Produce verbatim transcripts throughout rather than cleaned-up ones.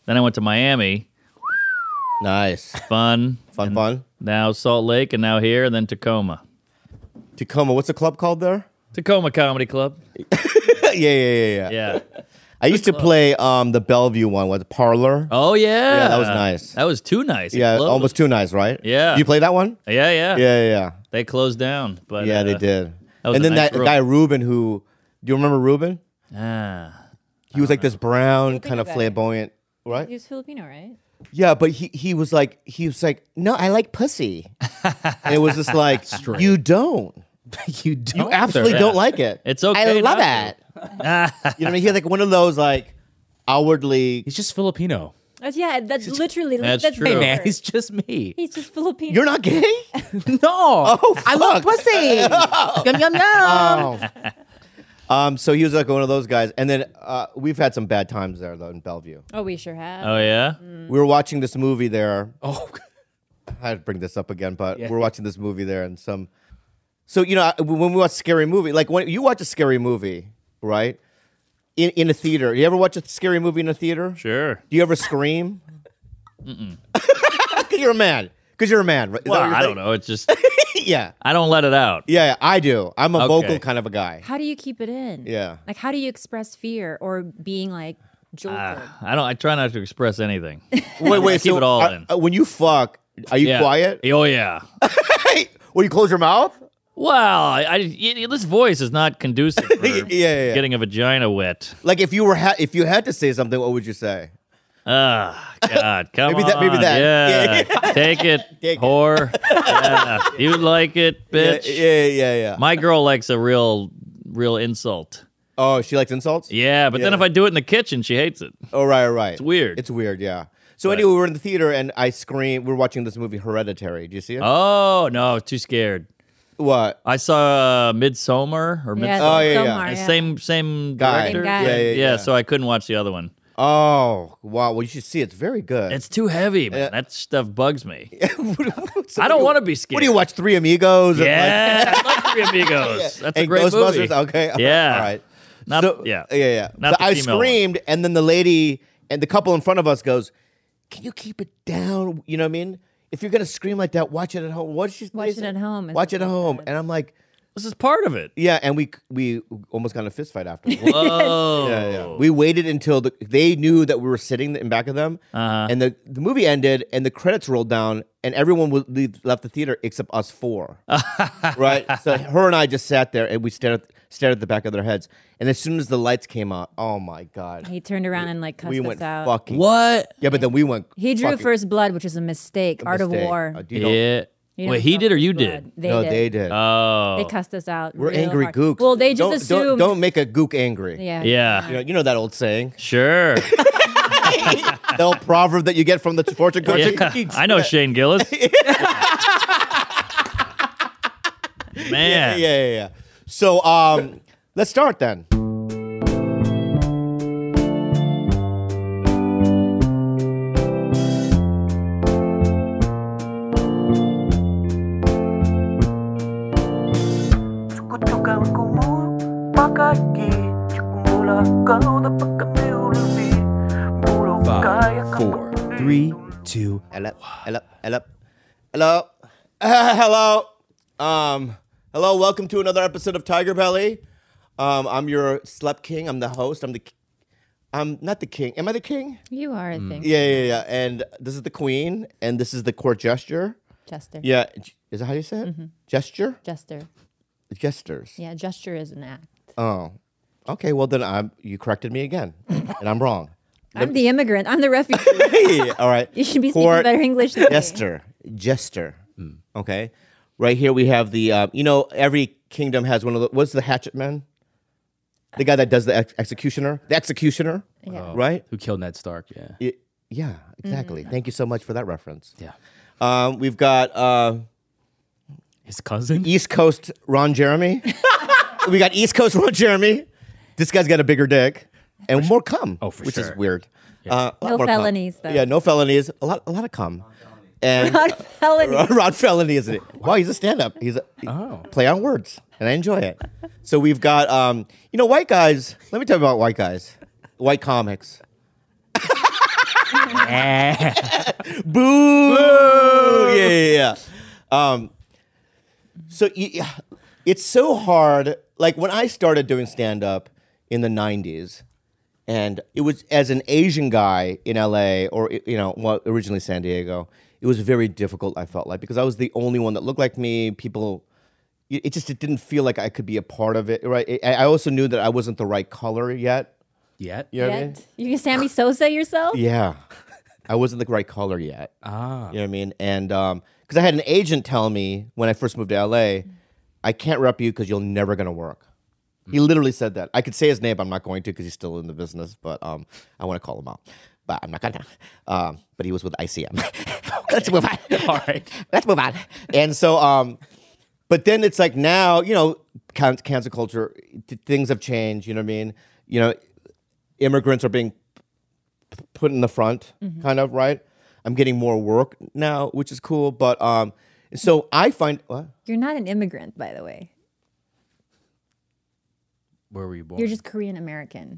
Then I went to Miami. Nice. Fun. Fun, and fun. Now Salt Lake, and now here, and then Tacoma. Tacoma, what's the club called there? Tacoma Comedy Club. yeah, yeah, yeah, yeah. Yeah. I used to play um, the Bellevue one, with Parlor. Oh, yeah. Yeah, that was nice. That was too nice. It Yeah, closed. almost too nice, right? Yeah. Did you play that one? Yeah, yeah. Yeah, yeah, yeah. They closed down. But Yeah, uh, they did. that was And a then nice that room. guy, Ruben, who, do you remember Ruben? Ah. He was like this brown, Filipino kind of guy. flamboyant, right? He was Filipino, right? Yeah, but he, he was like, he was like, no, I like pussy. And it was just like, you don't. you don't. You absolutely Yeah. don't like it. It's okay I love not it. You know what I mean? He had like one of those like outwardly. He's just Filipino. That's, yeah, that's literally That's that's true. Hey, her. man, he's just me. He's just Filipino. You're not gay? No. Oh, I love fuck. pussy. Yum, yum, yum. Oh. Um. So he was like one of those guys, and then uh, we've had some bad times there though in Bellevue. Oh, we sure have. Oh, yeah? We were watching this movie there. Oh, I had to bring this up again, but Yeah. we're watching this movie there, and some. So you know, when we watch a scary movie, like when you watch a scary movie, right? In in a theater, you ever watch a scary movie in a theater? Sure. Do you ever scream? Mm-mm. Cause you're a man. Cause you're a man. Right? Is that Well, what you're I saying? don't know. It's just, yeah, I don't let it out. yeah, yeah, I do. I'm a Okay. vocal kind of a guy. How do you keep it in? Yeah. Like, how do you express fear or being like jolted? Ah, I don't. I try not to express anything. Wait, wait. Keep so it all are- in. uh, when you fuck, are you Yeah. quiet? Oh, yeah. Hey, will you close your mouth? Well, I, I, y- this voice is not conducive for Yeah, yeah, yeah. getting a vagina wet. Like if you were ha- if you had to say something, what would you say? Ah, God, come Maybe on. that- maybe that. Yeah. Yeah. Take it, Take it. whore. Yeah. You like it, bitch. Yeah, yeah, yeah, yeah. My girl likes a real, real insult. Oh, she likes insults. Yeah, but then Yeah. if I do it in the kitchen, she hates it. Oh, right, right. It's weird. It's weird. Yeah. So But- anyway, we were in the theater and I screamed. We were watching this movie, Hereditary. Do you see it? Oh, no, too scared. What? I saw uh, Midsommar or Yeah, Midsommar. Oh, yeah, yeah. Somar, And yeah. Same, same Guy. director. Same guy. Yeah, yeah, yeah. So I couldn't watch the other one. Oh, wow. Well, you should see it. It's very good. It's too heavy, man. Yeah. That stuff bugs me. So I what don't do want to you- be scared. What do you watch? Three Amigos? and, Yeah, I love Three Amigos. like, That's a and great Ghostbusters? movie. Okay. Yeah. All right. Not, So- yeah. Yeah, yeah. Not So the I female one. screamed, and then the lady and the couple in front of us goes, "Can you keep it down?" You know what I mean? If you're gonna scream like that, watch it at home. What did she Watch say? it at home is Watch what it at she home. said. And I'm like, This is part of it. yeah. And we we almost got in a fist fight after. Whoa. Yeah, yeah. We waited until the, they knew that we were sitting in back of them, Uh-huh. and the, the movie ended, and the credits rolled down, and everyone would leave, left the theater except us four. Right? So her and I just sat there, and we stared at, stared at the back of their heads. And as soon as the lights came out, oh my god, He turned around and like cussed we us went out. fucking. What? Yeah, but then we went. He drew fucking first blood, which is a mistake. Art of mistake. war. Uh, you don't- Yeah. You Wait, don't he draw did or first you blood. did? They no, did. they did. Oh. They cussed us out. We're real angry hard. gooks. Well, they just don't, assumed. Don't, don't make a gook angry. Yeah. Yeah. You know, you know that old saying, Sure. the old proverb that you get from the fortune cookie. Yeah. I know Shane Gillis. Man. Yeah, yeah, yeah. So, um, let's start then. Suka juga kamu pakai gigi mula kau dapat kami lebih bulu kaya Five, four, three, two. Hello, hello, hello, hello, uh, hello. Um, hello. Welcome to another episode of Tiger Belly. Um, I'm your Slept King. I'm the host. I'm the. k- I'm not the king. Am I the king? You are, I think. Yeah, yeah, yeah. And this is the queen, and this is the court gesture. Jester. Yeah, j- is that how you say it? Gesture, Jester. gestures. Yeah, gesture is an act. Oh, okay. Well, then I'm. You corrected me again, and I'm wrong. I'm the immigrant. I'm the refugee. Hey, all right. You should be speaking Court better English than me. Jester, jester. Okay, right here we have the. Uh, you know, every kingdom has one of the. What's the hatchet man? The guy that does the ex- executioner. The executioner, Yeah. right? Who killed Ned Stark? Yeah. Y- yeah, exactly. Thank you so much for that reference. Yeah. Um, we've got uh, His cousin? East Coast Ron Jeremy. We got East Coast Ron Jeremy. This guy's got a bigger dick and more cum. Oh, for which is sure. weird. Uh, a lot No more cum. felonies, though. Yeah, no felonies. A lot, a lot of cum. And Not felony. Rod Felony, isn't it? Wow, he's a stand-up. He's a he- Oh. play on words, and I enjoy it. So we've got, um, you know, white guys. Let me tell you about white guys, white comics. Yeah. Boo! Yeah, yeah, yeah. Um, so yeah, it's so hard. Like when I started doing stand up in the nineties, and it was as an Asian guy in L A or you know, well, originally San Diego. It was very difficult. I felt like because I was the only one that looked like me. People, it just it didn't feel like I could be a part of it. Right? I I also knew that I wasn't the right color yet. Yet? You know what I mean? Yet? You can Sammy Sosa yourself? Yeah, I wasn't the right color yet. Ah. You know what I mean? And because I had an agent tell me when I first moved to L A, I can't rep you because you're never going to work. He literally said that. I could say his name, but I'm not going to because he's still in the business. But um, I want to call him out. But I'm not going to. Um, but he was with I C M. Let's move on. All right. Let's move on. And so, um, but then it's like now, you know, can- cancel culture, th- things have changed. You know what I mean? You know, immigrants are being p- put in the front, kind of, right? I'm getting more work now, which is cool. But um, so I find what? You're not an immigrant, by the way. Where were you born? You're just Korean American.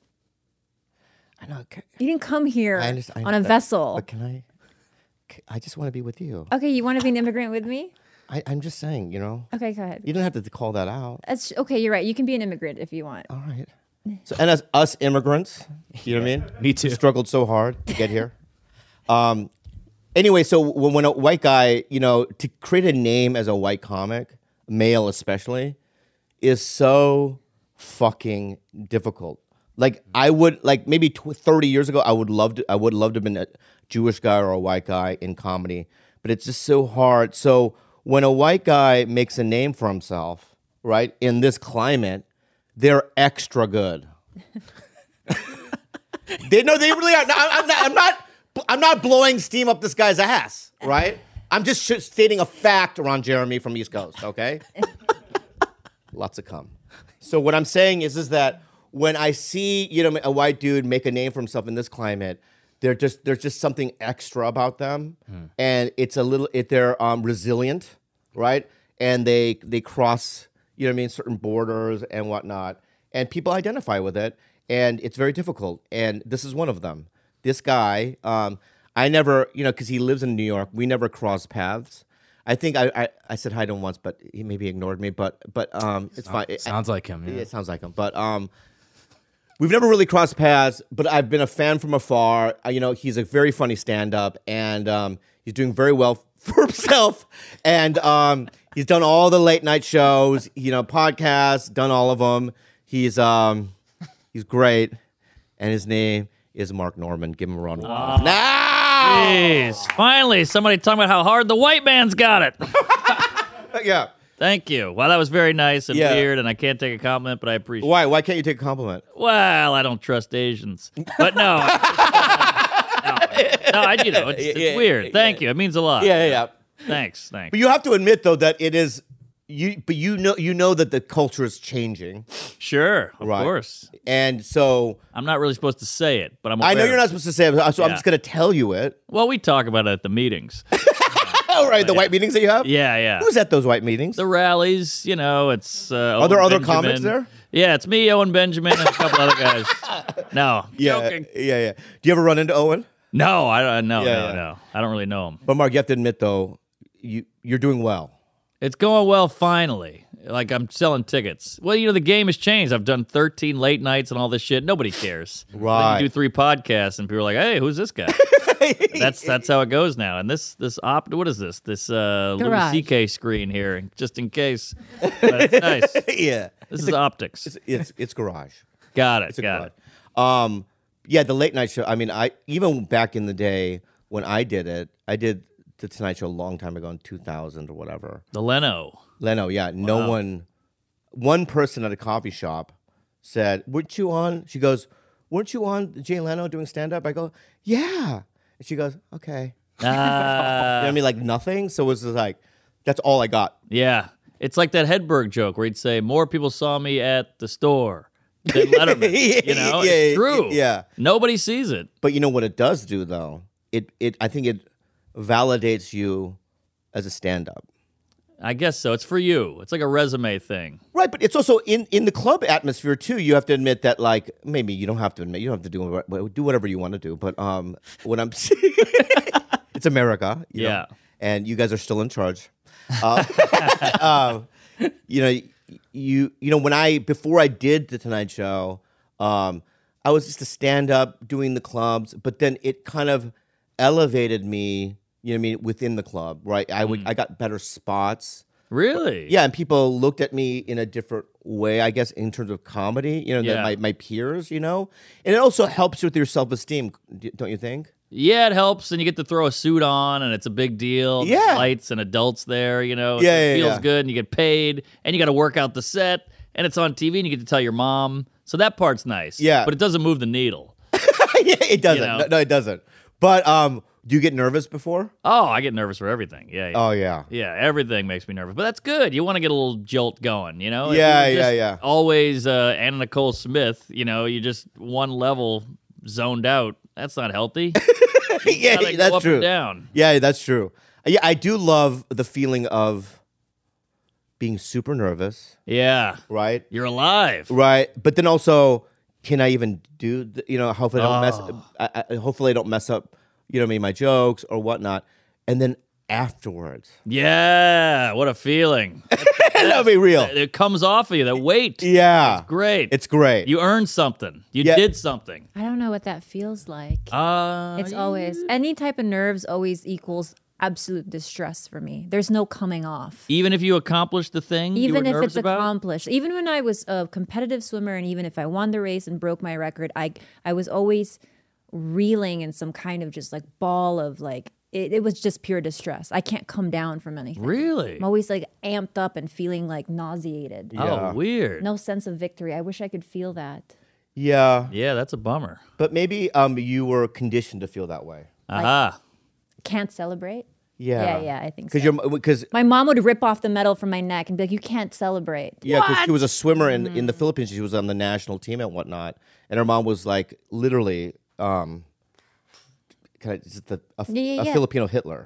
I know. ca- You didn't come here I understand, on a but- vessel. But can I? ca- I just want to be with you. Okay, you want to be an immigrant with me? I, I'm just saying, you know. Okay, go ahead. You don't have to call that out. That's okay. You're right. You can be an immigrant if you want. All right. So, and as us immigrants, you know what I mean? Me too. Struggled so hard to get here. Um, anyway, so when, when a white guy, you know, to create a name as a white comic, male especially, is so fucking difficult. Like I would, like maybe tw- thirty years ago, I would love to, I would love to have been a Jewish guy or a white guy in comedy, but it's just so hard. So when a white guy makes a name for himself, right, in this climate, they're extra good. They no, they really are. No, I'm not. I'm not. I'm not blowing steam up this guy's ass, right? I'm just sh- stating a fact around Jeremy from East Coast. Okay, lots to come. So what I'm saying is, is that when I see you know a white dude make a name for himself in this climate, they're just there's just something extra about them, and it's a little. It they're um, resilient, right? And they they cross you know what I mean certain borders and whatnot, and people identify with it. And it's very difficult. And this is one of them. This guy, um, I never, you know, because he lives in New York, we never crossed paths. I think I, I, I said hi to him once, but he maybe ignored me. But but um, it's fine. It, Sounds like him. yeah, Yeah. it sounds like him. But um, we've never really crossed paths. But I've been a fan from afar. Uh, you know, he's a very funny stand-up, and um, he's doing very well for himself. And um, he's done all the late night shows, you know, podcasts, done all of them. He's um. He's great, and his name is Mark Norman. Give him a round of applause. Now! Jeez, finally, somebody talking about how hard the white man's got it. Yeah. Thank you. Well, that was very nice and Yeah. weird, and I can't take a compliment, but I appreciate it. Why? Why can't you take a compliment? Well, I don't trust Asians. But no. I- no, no, I, you know, it's, it's Yeah, weird. Thank you. It means a lot. Yeah, yeah, yeah. Thanks, thanks. But you have to admit, though, that it is you. But you know, you know that the culture is changing, Sure, of Right. course. and so I'm not really supposed to say it, but I'm I know aware you're of not it. supposed to say it. So I'm Yeah. just going to tell you it. Well, we talk about it at the meetings. Oh, right, the white meetings that you have. Yeah, yeah. Who's at those white meetings? The rallies, you know, it's. Uh, Are there Owen other Benjamin. comics there? Yeah, it's me, Owen Benjamin, and a couple other guys. No, yeah, joking. yeah, yeah. Do you ever run into Owen? No, I don't. No, Yeah, no, yeah. no. I don't really know him. But Mark, you have to admit, though, you you're doing well. It's going well finally. Like I'm selling tickets. Well, you know the game has changed. I've done thirteen late nights and all this shit. Nobody cares. Then Right. you do three podcasts and people are like, "Hey, who's this guy?" that's that's how it goes now. And this this op, what is this? This uh, Louis Garage. C K screen here, just in case. But it's nice. Yeah, This is optics. it's it's, it's garage. Got it. It's a Got garage. it. Um, yeah, the late night show. I mean, I even back in the day when I did it, I did the Tonight Show a long time ago in two thousand or whatever. The Leno. Leno, yeah, no one, one person at a coffee shop said, "Weren't you on?" She goes, "Weren't you on Jay Leno doing stand up?" I go, "Yeah," and she goes, "Okay." You know what Uh, I mean? Like nothing. So it was just like, that's all I got. yeah. It's like that Hedberg joke where he'd say, "More people saw me at the store than Letterman." You know, Yeah, it's true. yeah. Nobody sees it. But you know what it does do though? It it I think it validates you as a stand up. I guess so. It's for you. It's like a resume thing. Right, but it's also in, in the club atmosphere too. You have to admit that, like, maybe you don't have to admit, you don't have to do what- do whatever you want to do. But um, what I'm saying, it's America, you know, Yeah. and you guys are still in charge. Uh, um, you know, you you know when I before I did the Tonight Show, um, I was just a stand up doing the clubs, but then it kind of elevated me. You know what I mean, within the club, right? I would I got better spots. Really? Yeah, and people looked at me in a different way, I guess, in terms of comedy, you know, Yeah. than my, my peers, you know? And it also helps with your self-esteem, d- don't you think? Yeah, it helps, and you get to throw a suit on, and it's a big deal. Yeah. There's lights and adults there, you know. Yeah, it yeah, feels yeah. good, and you get paid, and you got to work out the set, and it's on T V, and you get to tell your mom. So that part's nice. Yeah. But it doesn't move the needle. Yeah, it doesn't. You know? no, no, it doesn't. But um, do you get nervous before? Oh, I get nervous for everything. Yeah. yeah. Oh, yeah. Yeah, everything makes me nervous, but that's good. You want to get a little jolt going, you know? If Yeah, you were yeah, just yeah. Always uh, Anna Nicole Smith, you know, you just one level zoned out. That's not healthy. Yeah, Gotta go that's up true. and down. Yeah, that's true. Yeah, I do love the feeling of being super nervous, Yeah, right? you're alive. Right, but then also, can I even do? The, you know, hopefully I don't mess. Oh. I, I, hopefully I don't mess up. You know, what I mean, my jokes or whatnot. And then afterwards, Yeah, what a feeling. that'll be real. It comes off of you, that weight. Yeah, Great. it's great. You earned something. You Yeah. did something. I don't know what that feels like. Uh, It's always any type of nerves always equals absolute distress for me. There's no coming off. even if you accomplish the thing you Even were if nervous it's about? accomplished. Even when I was a competitive swimmer and even if I won the race and broke my record, I I was always reeling in some kind of just like ball of like it, it was just pure distress. I can't come down from anything. Really? I'm always like amped up and feeling like nauseated. Yeah. Oh, weird. No sense of victory. I wish I could feel that. yeah, Yeah, that's a bummer. but maybe um, you were conditioned to feel that way. Aha. Can't celebrate. Yeah, Yeah, yeah, I think because so. you're because My mom would rip off the medal from my neck and be like, "You can't celebrate." yeah, because she was a swimmer in Mm. in the Philippines. She was on the national team and whatnot, and her mom was like literally. Um, kind of just a, a, Yeah, yeah, a yeah. Filipino Hitler.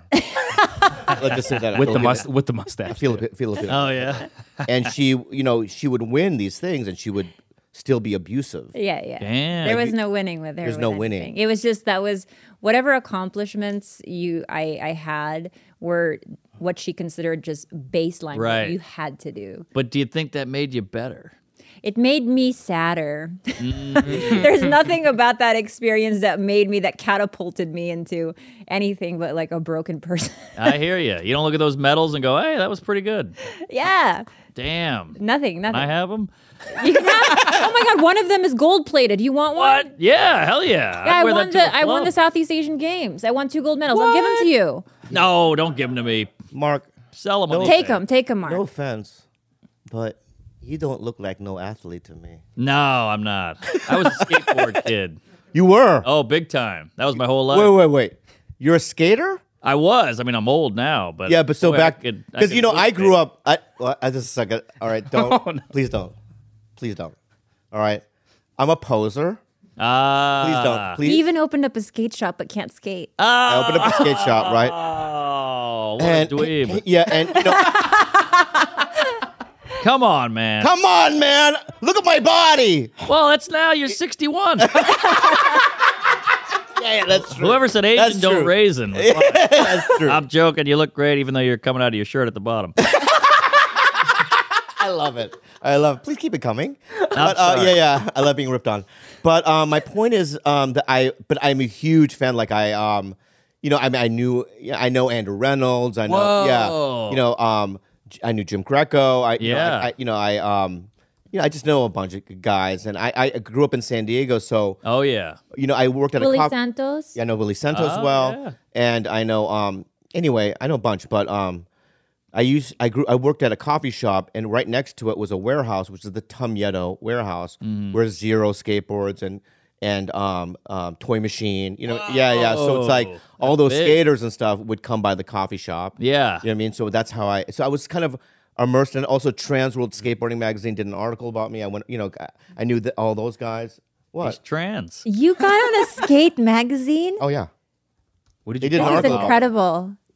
Let's just say that with the Filipino- must with the mustache. Filipi- Filipino. Oh, yeah. And she, you know, she would win these things, and she would still be abusive. Yeah, yeah. Damn. There was no winning with her. There's with no anything. winning. It was just that was whatever accomplishments you I I had were what she considered just baseline what Right. you had to do. But do you think that made you better? It made me sadder. Mm-hmm. There's nothing about that experience that made me that catapulted me into anything but like a broken person. I hear you. You don't look at those medals and go, hey, that was pretty good. Yeah. Damn. Nothing, Can nothing. I have them? You can have, oh my god, one of them is gold plated. You want one? What? Yeah, hell yeah. Yeah, I'd I wear won that to the a I won the club. Southeast Asian Games. I won two gold medals. I'll give them to you. No, don't give them to me. Mark, Sell them. Take them, take them, Mark. no offense, but you don't look like no athlete to me. No, I'm not. I was a skateboard kid. You were. Oh, big time. That was my whole life. wait, wait, wait. You're a skater? I was. I mean, I'm old now, but Yeah, but so boy, I back could- I because could you know look I grew big. up. I, well, I just a second. All right, don't please don't, please don't. All right, I'm a poser. Ah, Please don't. Please. He even opened up a skate shop but can't skate. I opened up a skate shop, right? Oh, what And a dweeb. yeah, and you know, Come on, man. come on, man, look at my body. Well, that's now you're sixty-one. Yeah, yeah, that's true. Whoever said That's Asian don't true. raisin. was lying. That's true. I'm joking. You look great, even though you're coming out of your shirt at the bottom. I love it. I love it. Please keep it coming. But, uh, sorry. yeah, yeah. I love being ripped on. But um, my point is um, that I, but I'm a huge fan. Like I, um, you know, I mean, I knew, yeah, I know Andrew Reynolds. I know, Whoa. yeah, you know, um, J- I knew Jim Greco. I, you know, Yeah. I, I, you know, I, um, you know, I just know a bunch of guys, and I, I grew up in San Diego, so Oh yeah. you know, I worked at Willie a cop. Santos. Yeah, I know Willie Santos Oh, well, yeah. and I know. Um, anyway, I know a bunch, but um, I used I grew I worked at a coffee shop, and right next to it was a warehouse, which is the Tum Yeto warehouse, Mm-hmm. where Zero skateboards and and um, um, Toy Machine, you know, yeah, yeah. So it's like Whoa, all that's those big. skaters and stuff would come by the coffee shop. Yeah. You know what I mean? So that's how I. So I was kind of immersed in. Also, Trans World Skateboarding Magazine did an article about me. I went, you know, I- I knew that all those guys. He's What? trans. You got on a skate magazine? Oh yeah. What did They you did an That is article about me. incredible.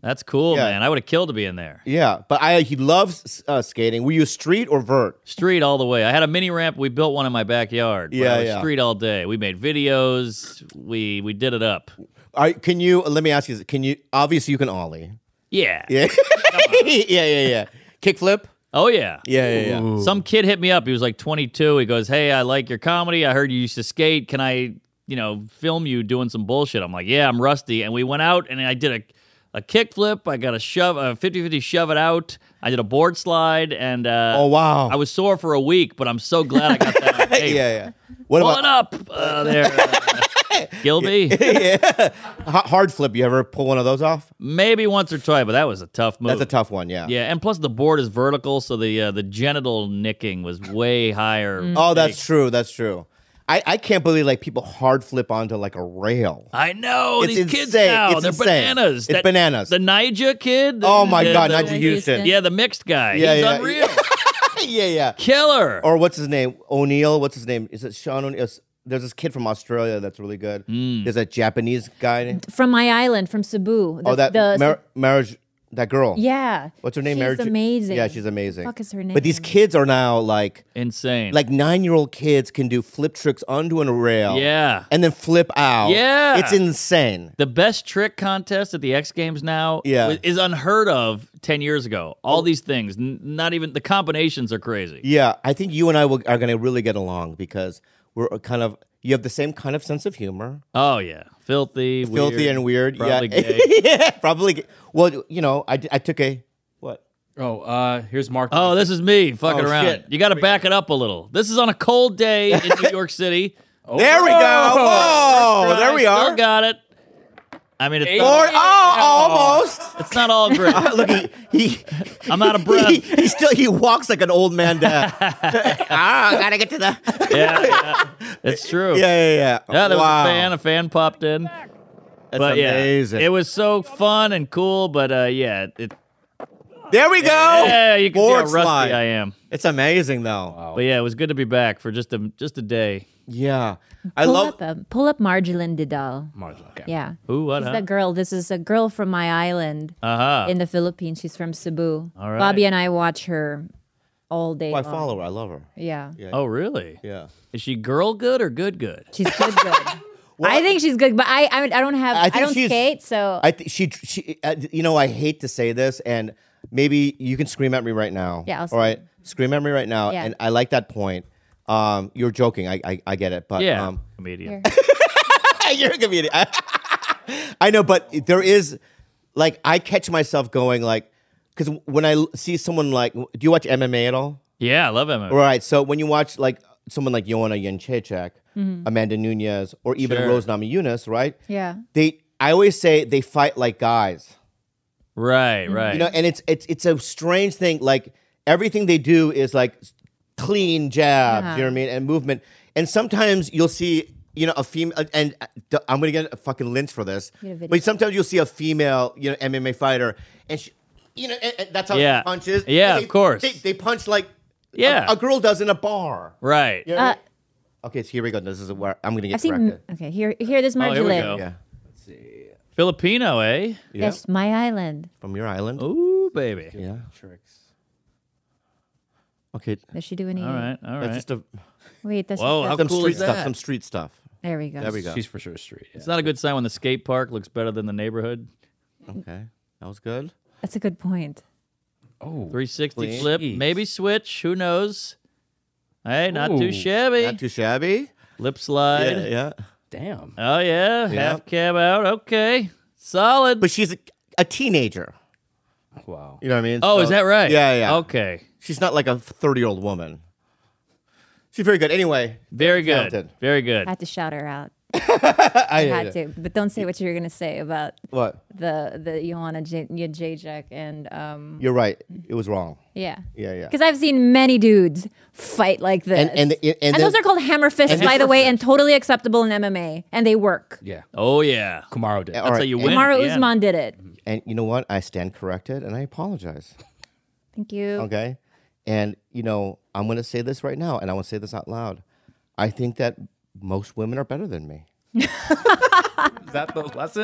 That's cool, Yeah. man. I would have killed to be in there. Yeah, but I he loves uh, skating. Were you street or vert? Street all the way. I had a mini ramp. We built one in my backyard. but Yeah, I was yeah. Street all day. We made videos. We we did it up. Are, can you? Let me ask you. Can you? Obviously, you can ollie. Yeah. Yeah, yeah, yeah, yeah. Kickflip. Oh yeah. Yeah, yeah, yeah. Ooh. Some kid hit me up. He was like twenty-two. He goes, "Hey, I like your comedy. I heard you used to skate. Can I, you know, film you doing some bullshit?" I'm like, "Yeah, I'm rusty." And we went out and I did a a kickflip. I got a shove, a fifty-fifty shove it out. I did a board slide, and uh, Oh wow. I was sore for a week, but I'm so glad I got that. on tape. yeah, yeah. What Pull about it up uh, there, uh, Gilby. yeah. Ha- hard flip? You ever pull one of those off? Maybe once or twice, but that was a tough move. That's a tough one. Yeah. Yeah, and plus the board is vertical, so the uh, the genital nicking was way higher. Oh, that's true. That's true. I, I can't believe like people hard flip onto like a rail. I know It's these kids insane. now. It's They're insane. bananas. It's bananas. The Nija kid. Oh my the- God, the- Nigel Houston. Yeah, the mixed guy. Yeah, He's yeah. unreal. yeah, yeah. Killer. Or what's his name? O'Neill. What's his name? Is it Sean O'Neill? There's this kid from Australia that's really good. Mm. There's a Japanese guy. From my island, from Cebu. The, Oh, that the, mar- marriage. That girl. yeah. What's her name? She's Marriage- amazing. Yeah, she's amazing. Fuck is her But these name? kids are now like Insane. like nine year old kids can do flip tricks onto a rail. Yeah. And then flip out. Yeah. It's insane. The best trick contest at the X Games now Yeah. wa- is unheard of ten years ago. All these things, n- not even the combinations are crazy. Yeah, I think you and I will, are going to really get along because we're kind of you have the same kind of sense of humor, Oh yeah, filthy, filthy weird, and weird. probably yeah, gay. yeah, probably. Gay. Well, you know, I, I took a what? Oh, uh, here's Mark. Oh, this is me fucking Oh, around. shit. You got to back it up a little. This is on a cold day in New York City. Oh, There we go. Whoa, there we Still are. got it. I mean, it's Or, not, oh, almost. it's not all great. Look, he, he I'm out of breath. He, he still he walks like an old man dad. ah, I gotta get to the. yeah, yeah, it's true. Yeah, yeah, yeah. Yeah, there wow. was a fan. A fan popped in. That's But amazing. yeah, it was so fun and cool. But uh, yeah, it, there we go. yeah, you can see how Board rusty slide. I am. It's amazing though. But yeah, it was good to be back for just a just a day. Yeah, I Pull love. up, um, pull up Marjolaine Didal. Margin, okay. Yeah. Who? What? She's Huh? that girl. This is a girl from my island Uh huh. in the Philippines. She's from Cebu. All right. Bobby and I watch her all day I long. follow her. I love her. Yeah. Yeah. Oh really? Yeah. Is she girl good or good good? She's good, good. I think she's good, but I I, I don't have I I, think don't she's- skate, so I think she she. Uh, you know, I hate to say this, and maybe you can scream at me right now. Yeah, I'll All right, scream at me right now. Yeah. And I like that point. Um, you're joking. I I, I get it, but Yeah, um, comedian. Here. you're a comedian. I know, but there is like I catch myself going like because when I l- see someone like, do you watch M M A at all? Yeah, I love him. All right. So when you watch like someone like Joanna Jędrzejczyk, Amanda Nunes, or even Sure. Rose Namajunas, right? Yeah. They, I always say they fight like guys, Right, right. you know, and it's it's it's a strange thing. Like everything they do is like clean jabs, Uh-huh. you know what I mean, and movement. And sometimes you'll see, you know, a female, and uh, I'm gonna get a fucking lynch for this, Get a video. but sometimes you'll see a female, you know, M M A fighter, and she, you know, and, and that's how Yeah. she punches. Yeah, And they- of course. They, they punch like Yeah. a, a girl does in a bar. right. You know what I Uh, mean? Okay, so here we go. This is where I'm gonna get I've seen corrected. okay, here here this Oh, here we Marjolaine. go. Yeah, Filipino, eh? yeah, That's my island. from your island. Ooh, baby. Yeah. Tricks. Okay, Does she do any All right, all that's right. just a, Wait, that's Whoa, just, how some cool street is stuff. that? Some street stuff. there we go. There we go. She's for sure street. Yeah. It's not a good sign when the skate park looks better than the neighborhood. Okay, that was good. That's a good point. Oh, three sixty Please. flip, maybe switch. Who knows? Hey, not too Ooh. shabby. Not too shabby. Lip slide. Yeah, yeah. damn. Oh yeah, Yeah. half cab out. Okay, solid. But she's a, a teenager. Wow. You know what I mean? oh, So- is that right? Yeah, yeah. Okay, She's not like a thirty-year-old woman. She's very good. Anyway, very good. talented. Very I good. had to shout her out. I, I had to, but don't say what you were gonna say about What? the the Joanna J- Jędrzejczyk and um You're right. It was wrong. yeah. Yeah, yeah. Because I've seen many dudes fight like this. And and and, And then- those are called hammer fists, and by the hammer way, and totally acceptable in M M A, and they work. Yeah. Oh yeah. Kumaro did. All That's right, how you and- win. Mara at the end. Usman did it. and you know what? I stand corrected, and I apologize. Thank you. Okay, and you know I'm going to say this right now, and I want to say this out loud. I think that most women are better than me. Is that the lesson?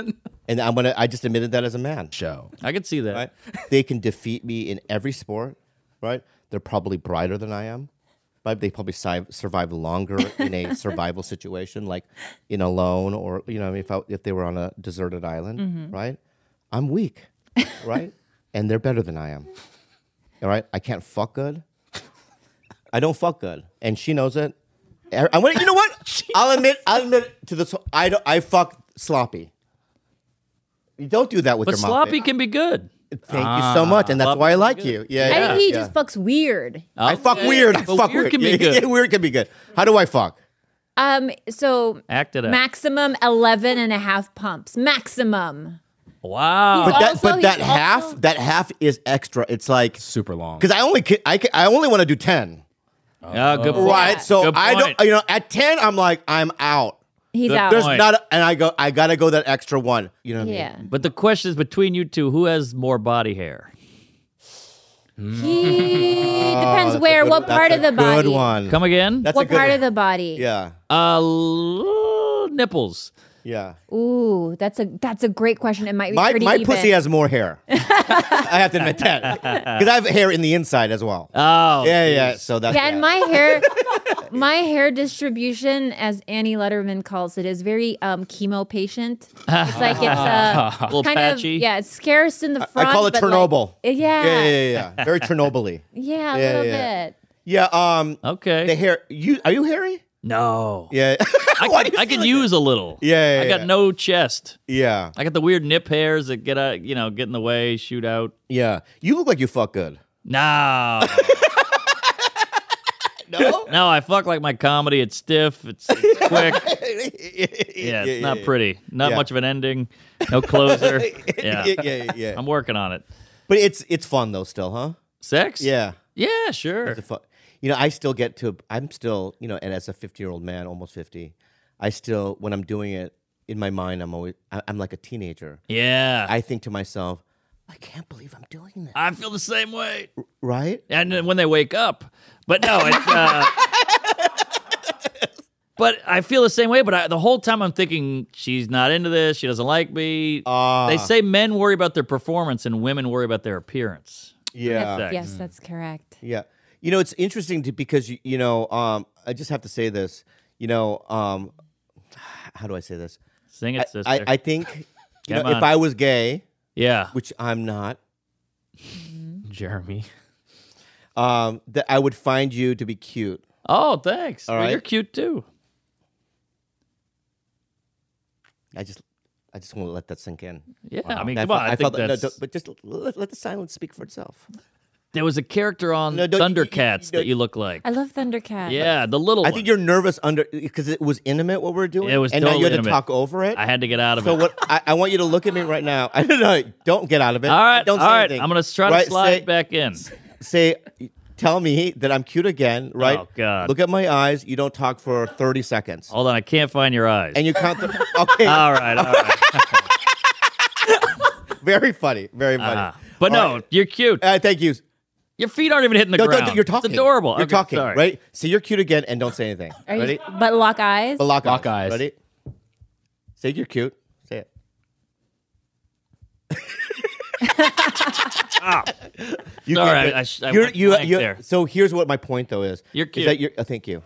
and I'm gonna. I just admitted that as a man. Show. I could see that. Right? They can defeat me in every sport. Right? They're probably brighter than I am. Right? They probably si- survive longer in a survival situation, like in Alone, or you know, if I, if they were on a deserted island. Mm-hmm. Right? I'm weak. Right? And they're better than I am. All right? I can't fuck good. I don't fuck good, and she knows it. I want. You know what? I'll admit. I'll admit to this. I don't. I fuck sloppy. You don't do that with But your mouth. sloppy babe. can be good. Thank you so much, and that's sloppy why I can be like good. you. Yeah, I yeah. think he yeah. just fucks weird. I fuck Okay. weird. I But fuck weird weird. can be Yeah, good. yeah, weird can be good. How do I fuck? Um, so Act it out. maximum eleven and a half pumps. Maximum. Wow. But that, Also, but that he's half, also- that half is extra. It's like Super long. because I only, ca- I, ca- I only want to do ten. Yeah, good point. Right. So Good I don't. point. You know, at ten, I'm like, I'm out. He's Good out. There's point. not, a, and I go, I gotta go that extra one. You know what I Yeah. mean? But the question is between you two, who has more body hair? He depends That's a where, good- what part that's of the a body. Good one. Come again? That's a What good part one. of the body? Yeah. uh, l- nipples. Yeah. Ooh, that's a that's a great question. It might be My pretty my even. pussy has more hair. I have to admit that because I have hair in the inside as well. Oh. yeah, yeah. So that's Yeah, and my hair, my hair distribution, as Annie Letterman calls it, is very um, chemo patient. It's like it's uh, A little kind patchy. of yeah, it's scarce in the I front. call it but like- Chernobyl. yeah, Yeah, yeah, yeah, yeah. Very Chernobyl-y. yeah, a Yeah, little yeah. bit. Yeah. Um. Okay. The hair. You are you hairy? No. Yeah. I Why could, do you I feel could like use a little. Yeah, yeah, I got yeah. no chest. Yeah. I got the weird nip hairs that get out, you know, get in the way, shoot out. Yeah. You look like you fuck good. No. No. No, I fuck like my comedy. It's stiff. It's, it's quick. Yeah, it's not pretty. Not Yeah. much of an ending. No closer. Yeah. yeah, yeah, yeah. I'm working on it. But it's it's fun though, still, huh? Sex? Yeah. Yeah, sure. It's a fun. You know, I still get to. I'm still, you know, and as a fifty-year-old man, almost fifty, I still, when I'm doing it in my mind, I'm always, I, I'm like a teenager. Yeah. I, I think to myself, I can't believe I'm doing this. I feel the same way. Right? And then when they wake up. But no, it's uh But I feel the same way, but I, the whole time I'm thinking she's not into this, she doesn't like me. Ah. They say men worry about their performance and women worry about their appearance. Yeah. Sex. Yes, that's correct. Yeah. You know, it's interesting to, because, you, you know, um, I just have to say this, you know, um, how do I say this? Sing I, it, sister. I, I think, you Come know, if on. I was gay, yeah. which I'm not, Jeremy. um, that I would find you to be cute. Oh, thanks. All Well, right. you're cute too. I just, I just want to let that sink in. Yeah. I mean, I come felt- on. I, I think felt that- no, that's, don't- but just let, let the silence speak for itself. there was a character on No, don't- you- you- Thundercats you- that you look like. I love Thundercat. Yeah, the little I one. think you're nervous under because it was intimate what we're doing. It was and now you totally had to intimate. talk over it. I had to get out of so it. what? I, I want you to look at me right now. I don't know. Don't get out of it. All right, Don't all say right. anything. I'm gonna try Right, to slide say- back in. Say, tell me that I'm cute again. Right? Oh, God. Look at my eyes. You don't talk for thirty seconds, Hold on, I can't find your eyes. and you count. The, okay. all right, all right. very funny. Very funny. Uh-huh. But All no, right. you're cute. Uh, thank you. Your feet aren't even hitting the No, ground. don't, you're talking. It's adorable. You're Okay, talking. sorry. Right? Say you're cute again, and don't say anything. Are Ready? you, but lock eyes. But lock, Lock eyes. eyes. Ready? Say you're cute. Say it. You Sorry, can't do I- it. I sh- I You're- went you, blank you- there. So here's what my point though is. You're Is cute. that you're, oh, thank you.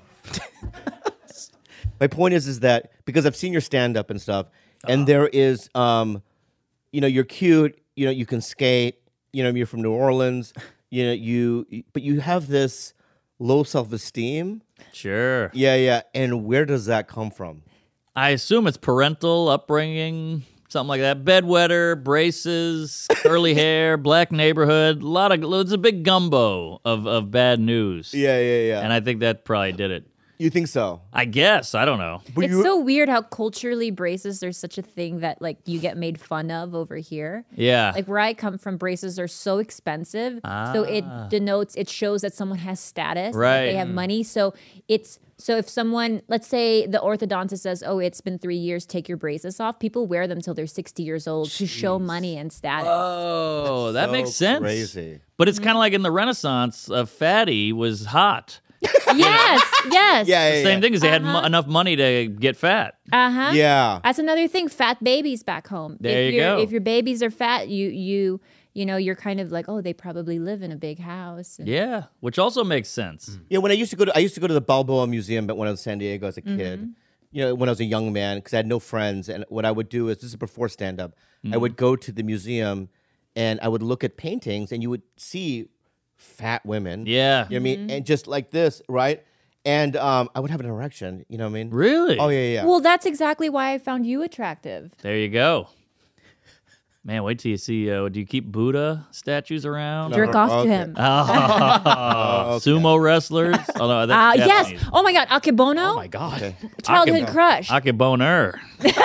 My point is, is that because I've seen your stand up and stuff, and Uh-huh. there is, um, you know, you're cute. You know, you can skate. You know, you're from New Orleans. You know, you, but you have this low self esteem. Sure. Yeah, yeah. And where does that come from? I assume it's parental upbringing, something like that. Bedwetter, braces, curly hair, black neighborhood. A lot of it's a big gumbo of, of bad news. Yeah, yeah, yeah. And I think that probably did it. you think so? I guess. I don't know. But It's you- so weird how culturally braces are such a thing that like you get made fun of over here. Yeah. Like where I come from, braces are so expensive. So it Ah. denotes, it shows that someone has status. that Right. They have money. So it's, so if someone, let's say the orthodontist says, oh, it's been three years, take your braces off. People wear them till they're sixty years old to show money and status. Oh, that so makes sense. crazy. But it's kind of like in the Renaissance, uh, fatty was hot. Yes, yes. Yeah, yeah, Same yeah. thing as they had Uh-huh. mo- enough money to get fat. Uh huh. Yeah. That's another thing. Fat babies back home. There if you your- go. If your babies are fat, you you you know you're kind of like, oh, they probably live in a big house. And- Yeah, which also makes sense. Yeah, when I used to go to I used to go to the Balboa Museum, but when I was in San Diego as a kid, Mm-hmm. you know, when I was a young man, because I had no friends, and what I would do is this is before stand up, Mm-hmm. I would go to the museum, and I would look at paintings, and you would see fat women. Yeah. you know what I mean, and just like this, right? And um, I would have an erection. You know what I mean? Really? Oh yeah, yeah. yeah. Well, that's exactly why I found you attractive. There you go. Man, wait till you see. Uh, do you keep Buddha statues around? Jerk off to okay. him. Oh, sumo wrestlers. Oh, no, Uh, that's yes. Japanese. Oh my God, Akebono, Oh my god. childhood Ake- crush. Akeboner.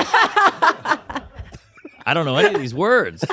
I don't know any of these words.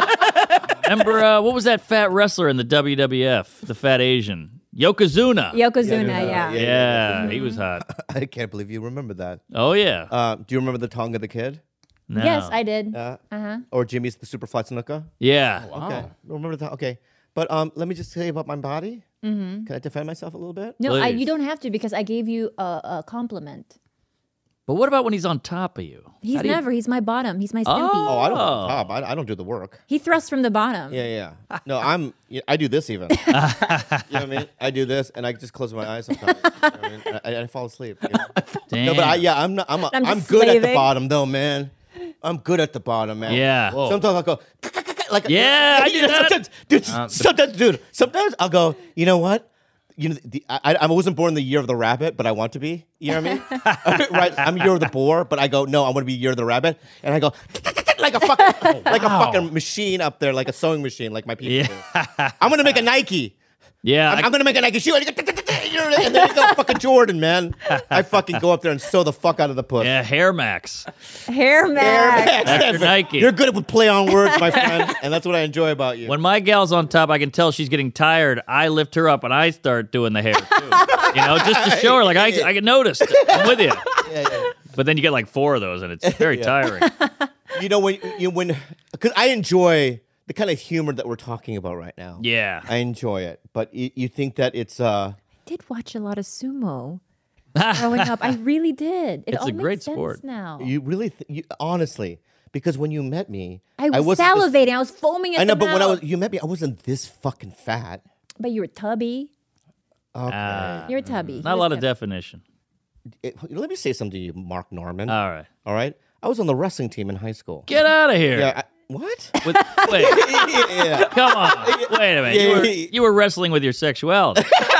Remember, uh, what was that fat wrestler in the W W F? The fat Asian. Yokozuna. Yokozuna, yeah. yeah. Yeah, he was hot. I can't believe you remember that. Oh, yeah. Uh, do you remember the Tonga the Kid? No. Yes, I did. Uh, Uh-huh. Or Jimmy's the Superfly Snuka? Yeah. Okay, remember that? Okay, but um, let me just say about my body. Mm-hmm. Can I defend myself a little bit? No, I, Please. you don't have to because I gave you a, a compliment. But what about when he's on top of you? He's How do you- never. He's my bottom. He's my stimpy. Oh, I don't. Oh. Top. I, I don't do the work. He thrusts from the bottom. Yeah, yeah. No, I'm. yeah, I do this even. you know what I mean? I do this, and I just close my eyes sometimes. You know what I, mean? And I, I fall asleep. you know? Damn. No, but I, yeah, I'm not. I'm. A, I'm I'm, just good at the slaving. bottom, though, man. I'm good at the bottom, man. Yeah. Sometimes I'll go. Like Yeah, I do that. Sometimes, dude, sometimes, dude. Sometimes I'll go. You know what? You know, the, I, I wasn't born the year of the rabbit, but I want to be. You know what I mean? Right? I'm year of the boar, but I go, no, I want to be year of the rabbit, and I go like a fucking like a fucking machine up there, like a sewing machine, like my people Yeah. do. I'm gonna make a Nike. Yeah. I'm, I- I'm gonna make a Nike shoe, and, you go, you know, and then you go fucking Jordan, man. I fucking go up there and sew the fuck out of the puss. yeah, Hair Max. Hair mask. After Nike. You're good at play on words, my friend, and that's what I enjoy about you. When my gal's on top, I can tell she's getting tired. I lift her up and I start doing the hair too. You know, just to show her, like, I, I get noticed. I'm with you. yeah, yeah. But then you get like four of those and it's very tiring. You know when you when because I enjoy the kind of humor that we're talking about right now. Yeah. I enjoy it, but you, you think that it's uh Did watch a lot of sumo growing up. I really did. It It's all a great makes sense sport. now. you really th- you, honestly because when you met me, I was wasn't this- salivating. I was foaming at I know, the but when I mouth. was you met me, I wasn't this fucking fat. But you were tubby. Okay. Ah. You're tubby. He Not a was lot of tubby. definition. It- let me say something to you, Mark Norman. All right. all right, I was on the wrestling team in high school. Get out of here. Yeah, I, what? With, wait, yeah. come on. Wait a minute. You Yeah, were, yeah. you were wrestling with your sexuality.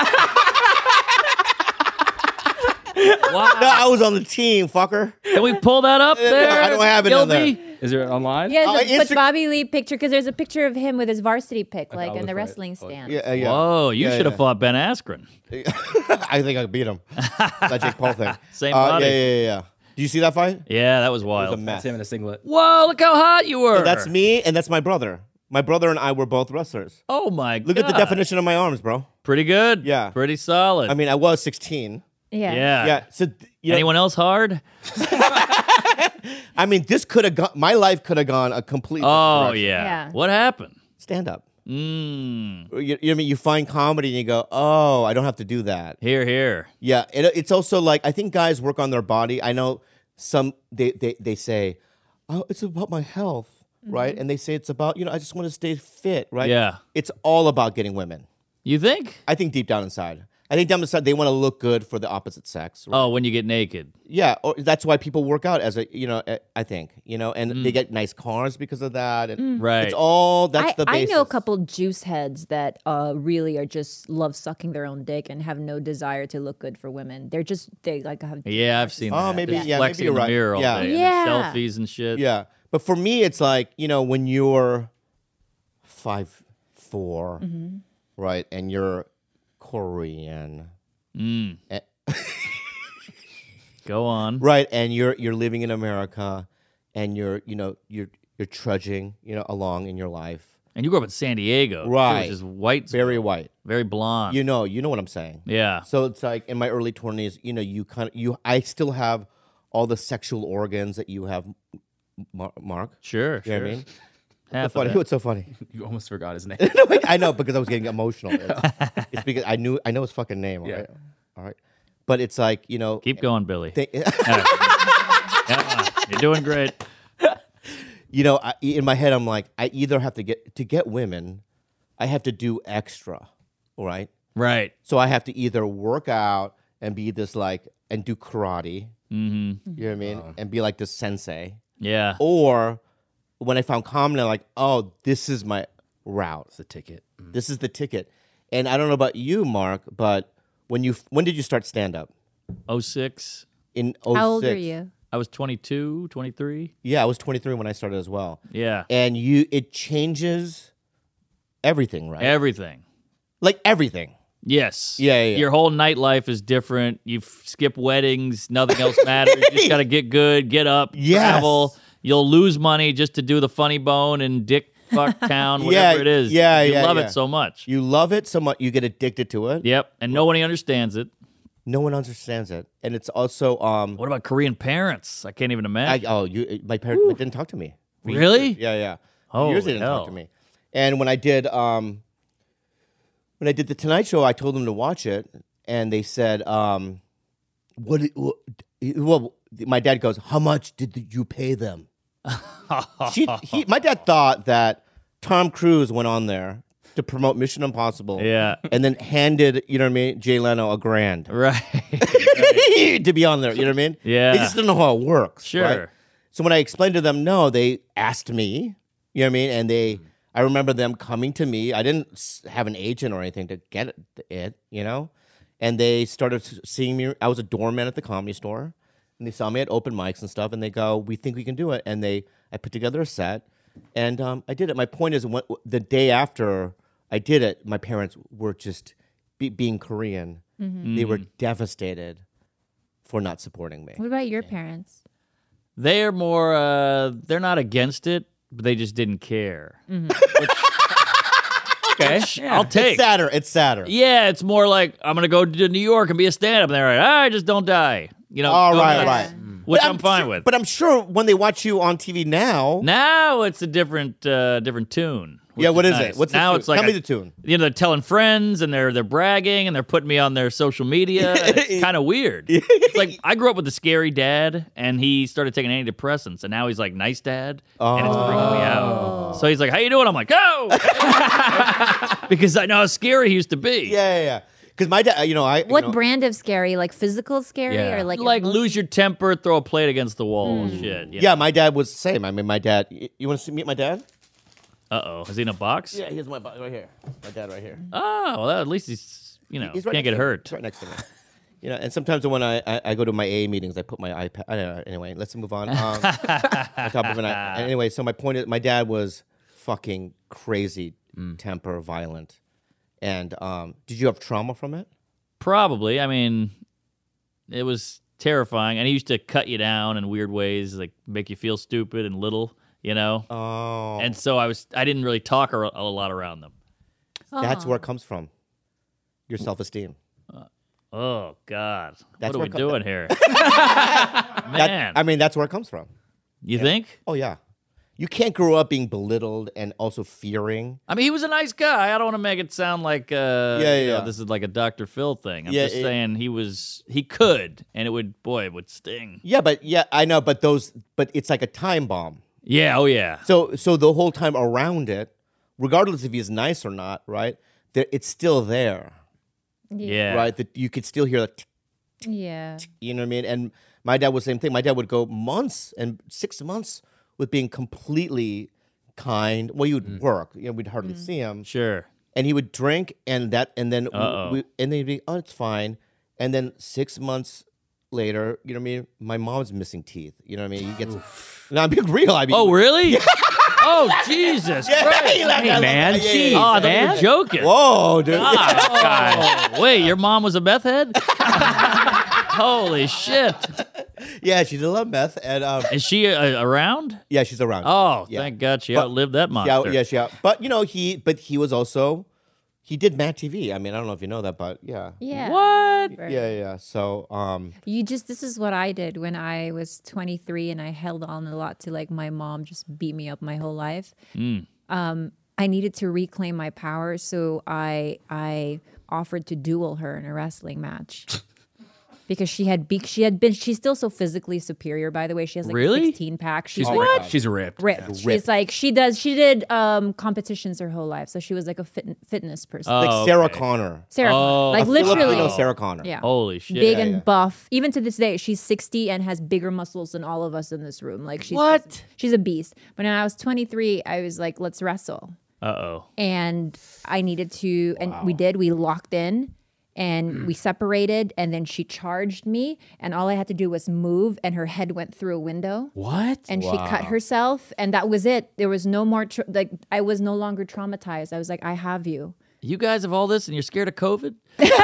Wow. No, I was on the team, fucker. Can we pull that up there? I don't have it on Gilby? there. Is it online? Yeah, Uh, the, but Insta- Bobby Lee picture because there's a picture of him with his varsity pick, like I'll in look the for it. wrestling Oh, stand. Yeah, uh, yeah. Whoa, you Yeah, should have yeah. fought Ben Askren. I think I beat him. That Jake Paul thing. Same Uh, body. Yeah, yeah, yeah, yeah. Do you see that fight? It Yeah, that was was wild. a mess. That's him in a singlet. Whoa, look how hot you were. That's me, and that's my brother. My brother and I were both wrestlers. Oh my god. Look at the definition of my arms, bro. Pretty good. Yeah. Pretty solid. I mean, I was sixteen. Yeah. yeah. Yeah. So, you know, Anyone else hard? I mean, this could have gone. My life could have gone a completely. Oh different yeah. Yeah. What happened? Stand up. Mm. You, you know what I mean? You find comedy and you go, oh, I don't have to do that. Here, here. Yeah. It, it's also like I think guys work on their body. I know some they they they say, oh, it's about my health, right? And they say it's about you know I just want to stay fit, right? Yeah. It's all about getting women. You think? I think deep down inside. I think down inside they want to look good for the opposite sex. Right? Oh, when you get naked. Yeah, or that's why people work out as a you know eh, I think you know, and they get nice cars because of that. And Right. It's all that's I, the I basis. know a couple juice heads that uh, really are just love sucking their own dick and have no desire to look good for women. They're just they like have Yeah, I've seen Oh, that. maybe- Just yeah, flexing maybe you're in the right. mirror all Yeah. day. and Yeah. selfies and shit. Yeah, but for me, it's like you know when you're five four, Mm-hmm. right, and you're Korean, Mm. eh, Go on. right, and you're you're living in America, and you're you know you're you're trudging you know along in your life, And you grew up in San Diego. Right. Which is white. very white. Very blonde. You know, you know what I'm saying. yeah. So it's like in my early twenties, you know, you kind of you. I still have all the sexual organs that you have, Mar- Mark. Sure, You know sure. what I mean? Half Funny. of it. What's so funny? You almost forgot his name. No, wait, I know because I was getting emotional. It's, it's because I knew I know his fucking name. Yeah. Right? All right, but it's like you know, Keep going, Billy. they- Yeah, you're doing great. you know, I, in my head, I'm like, I either have to get to get women, I have to do extra, all right. Right. So I have to either work out and be this like and do karate, Mm-hmm. you know what I mean, and be like this sensei, Yeah. or when I found comedy, I'm like, oh, this is my route. It's the ticket. Mm. This is the ticket. And I don't know about you, Mark, but when you when did you start stand up? oh six. In oh six. How old are you? I was twenty-two, twenty-three. Yeah, I was twenty-three when I started as well. Yeah. And you it changes everything, right? Everything. like everything. Yes. Yeah, yeah, yeah. Your whole nightlife is different. You f- skip weddings. Nothing else matters. You just got to get good, get up, Yes. travel. You'll lose money just to do the funny bone and dick fuck town, whatever Yeah, it is. yeah, you yeah, love yeah. it so much. You love it so much, you get addicted to it. Yep. And nobody understands it. No one understands it, and it's also um. What about Korean parents? I can't even I, imagine. oh, you my parents didn't talk to me. For Really? years. Yeah, yeah. For Holy years they didn't hell. talk to me. And when I did um, when I did the Tonight Show, I told them to watch it, and they said, um, "What? it- what well, my dad goes, how much did you pay them?" she, he, my dad thought that Tom Cruise went on there to promote Mission Impossible, Yeah. and then handed, you know what I mean, Jay Leno a grand Right. to be on there. You know what I mean? Yeah. They just don't know how it works. Sure. right? So when I explained to them, no, they asked me. You know what I mean? And they, I remember them coming to me. I didn't s- have an agent or anything to get it, it, you know? And they started s- seeing me. I was a doorman at the Comedy Store. And they saw me at open mics and stuff. And they go, we think we can do it. And they, I put together a set. And um, I did it. My point is, when, the day after I did it, my parents were just, be, being Korean, they were devastated for not supporting me. What about your parents? They're more, uh, they're not against it, but they just didn't care. Mm-hmm. Okay. I'll take. It's sadder. It's sadder. Yeah, it's more like I'm gonna go to New York and be a stand-up. And they're like, all right, just don't die. You know, All go right, nuts. right. Which But I'm, fine sure- with. But I'm sure when they watch you on T V now, now it's a different, uh, different tune. which yeah, what is nice. it? What's the now tune? it's like Tell a- me the tune. You know, they're telling friends and they're they're bragging and they're putting me on their social media. And it's kind of weird. It's like I grew up with a scary dad, and he started taking antidepressants, and now he's like nice dad, and it's freaking me out. So he's like, "How you doing?" I'm like, "Go," because I know how scary he used to be. Yeah, yeah, yeah. Because my dad, you know, I you What know, brand of scary? Like physical scary Yeah. or like Like emotional- lose your temper, throw a plate against the wall, shit. You Yeah, my dad was the same. I mean, my dad. y- You want to meet my dad? Uh oh, is he in a box? Yeah, here's my bo- right here. My dad right here. Oh, well, at least he's you know He's right can't next get to me. hurt. He's right next to me. You know, and sometimes when I, I, I go to my A A meetings, I put my iPad. I don't know, anyway, let's move on. Um, on top of it, I- anyway, so my point is, my dad was fucking crazy, temper, violent, and um, did you have trauma from it? Probably. I mean, it was terrifying, and he used to cut you down in weird ways, like make you feel stupid and little, you know. Oh, And so I was, I didn't really talk a, a lot around them. that's where it comes from. Your self-esteem. Oh God, That's what are where we it co- doing here, That- man? I mean, that's where it comes from. you think? Oh yeah, you can't grow up being belittled and also fearing. I mean, he was a nice guy. I don't want to make it sound like, uh, Yeah, you know, yeah. this is like a Doctor Phil thing. I'm Yeah, just it- saying he was, he could, and it would, boy, it would sting. Yeah, but yeah, I know, but those, but it's like a time bomb. Yeah, oh yeah. So, so the whole time around it, regardless if he's nice or not, right? There, it's still there, Yeah. right? That you could still hear the, tick, Yeah. you know what I mean? And my dad was the same thing. My dad would go months and six months with being completely kind. Well, he would work, you know, we'd hardly see him, Sure. and he would drink, and that, and then, Uh-oh. we, and then he'd be, oh, it's fine, and then six months later, you know what I mean? My mom's missing teeth. You know what I mean? He gets. No, I'm being real. I mean, Oh, really? Oh, Jesus Christ. Hey, man, jeez, Oh, I thought you man. were joking. Whoa, dude. Oh, wait, your mom was a meth head? Holy shit. Yeah, she did love meth, and um, Is she uh, around? yeah, she's around. Oh, Yeah. thank God she But- outlived that yeah, monster. yeah, she. But you know, he, but he was also, he did Mad T V. I mean, I don't know if you know that, but yeah, Yeah. What? Right. yeah, yeah. So, um, You just this is what I did when I was twenty-three and I held on a lot to like my mom just beat me up my whole life. Mm. Um I needed to reclaim my power, so I I offered to duel her in a wrestling match. Because she had be- she had been she's still so physically superior, by the way. She has like Really? a sixteen pack. She's She's like what? She's ripped. ripped. She's ripped. like she does she did um competitions her whole life. So she was like a fit, fitness person. Oh, Like Sarah okay. Connor. Sarah Oh. like A literally Filipino Sarah Connor. yeah. Holy shit. Big Yeah, and yeah. buff. Even to this day, she's sixty and has bigger muscles than all of us in this room. Like she's What? she's a beast. But when I was twenty-three, I was like, let's wrestle. Uh-oh. And I needed to, and we did. We locked in, and we separated. And then she charged me, and all I had to do was move, and her head went through a window, What? and she cut herself, and that was it. There was no more. Tra- like I was no longer traumatized. I was like, I have you. You guys have all this and you're scared of COVID?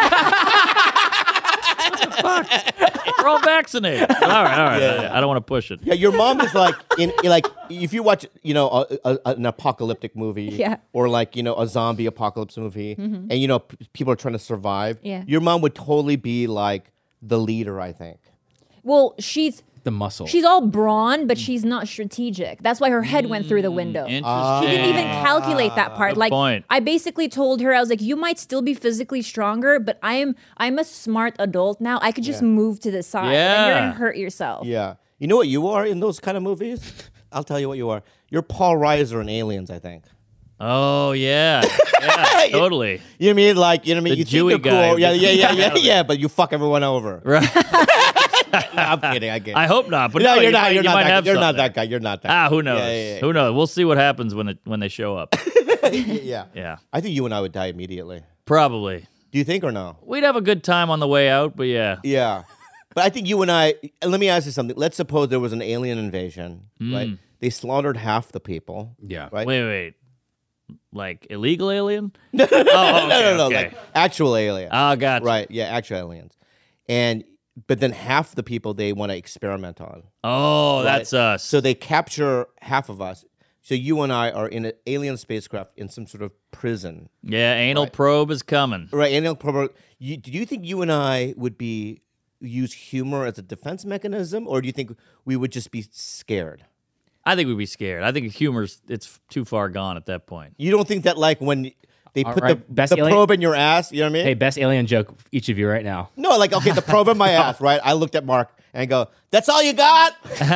What the fuck? We're all vaccinated. All right, all right. I, I don't want to push it. Yeah, your mom is like in, in like if you watch you know a, a, an apocalyptic movie, Yeah. or like you know a zombie apocalypse movie, and you know p- people are trying to survive. Yeah. Your mom would totally be like the leader, I think. Well, she's The muscle. she's all brawn, but she's not strategic. That's why her head went through the window. Interesting. She didn't even calculate that part. Good Like point. I basically told her, I was like, you might still be physically stronger, but I'm I'm a smart adult now. I could just move to the side. And you're Yeah. gonna hurt yourself. Yeah, you know what you are in those kind of movies? I'll tell you what you are. You're Paul Reiser in Aliens, I think. Oh, yeah. Yeah, totally. You know what I mean? Like you know what I mean? The You Jewy think you're guy cool. Yeah, gets yeah, yeah, the yeah, out of it. yeah. But you fuck everyone over. Right. No, I'm kidding. I get. I hope not. But no, no, you're you not. might- You're you not. might That, have you're not something. that guy. You're not that. Ah, who guy. knows? Yeah, yeah, yeah. Who knows? We'll see what happens when it when they show up. yeah. Yeah, I think you and I would die immediately. probably. Do you think or no? We'd have a good time on the way out, but yeah. Yeah. But I think you and I, let me ask you something. Let's suppose there was an alien invasion, right? They slaughtered half the people. Yeah. Right? Wait, wait. Like illegal alien? oh, okay, no, no, no. okay. Like actual aliens. Oh, gotcha. Right. Yeah, actual aliens. And, but then half the people they want to experiment on. Oh, that's us. So they capture half of us. So you and I are in an alien spacecraft in some sort of prison. yeah, anal Right. probe is coming. Right. Alien program. You, do you think you and I would be use humor as a defense mechanism, or do you think we would just be scared? I think we'd be scared. I think humor's it's too far gone at that point. You don't think that like when they All put right, the, best the alien- probe in your ass, you know what I mean? Hey, best alien joke, each of you right now. No, like okay, the probe in my ass, right? I looked at Mark and I go, "That's all you got?"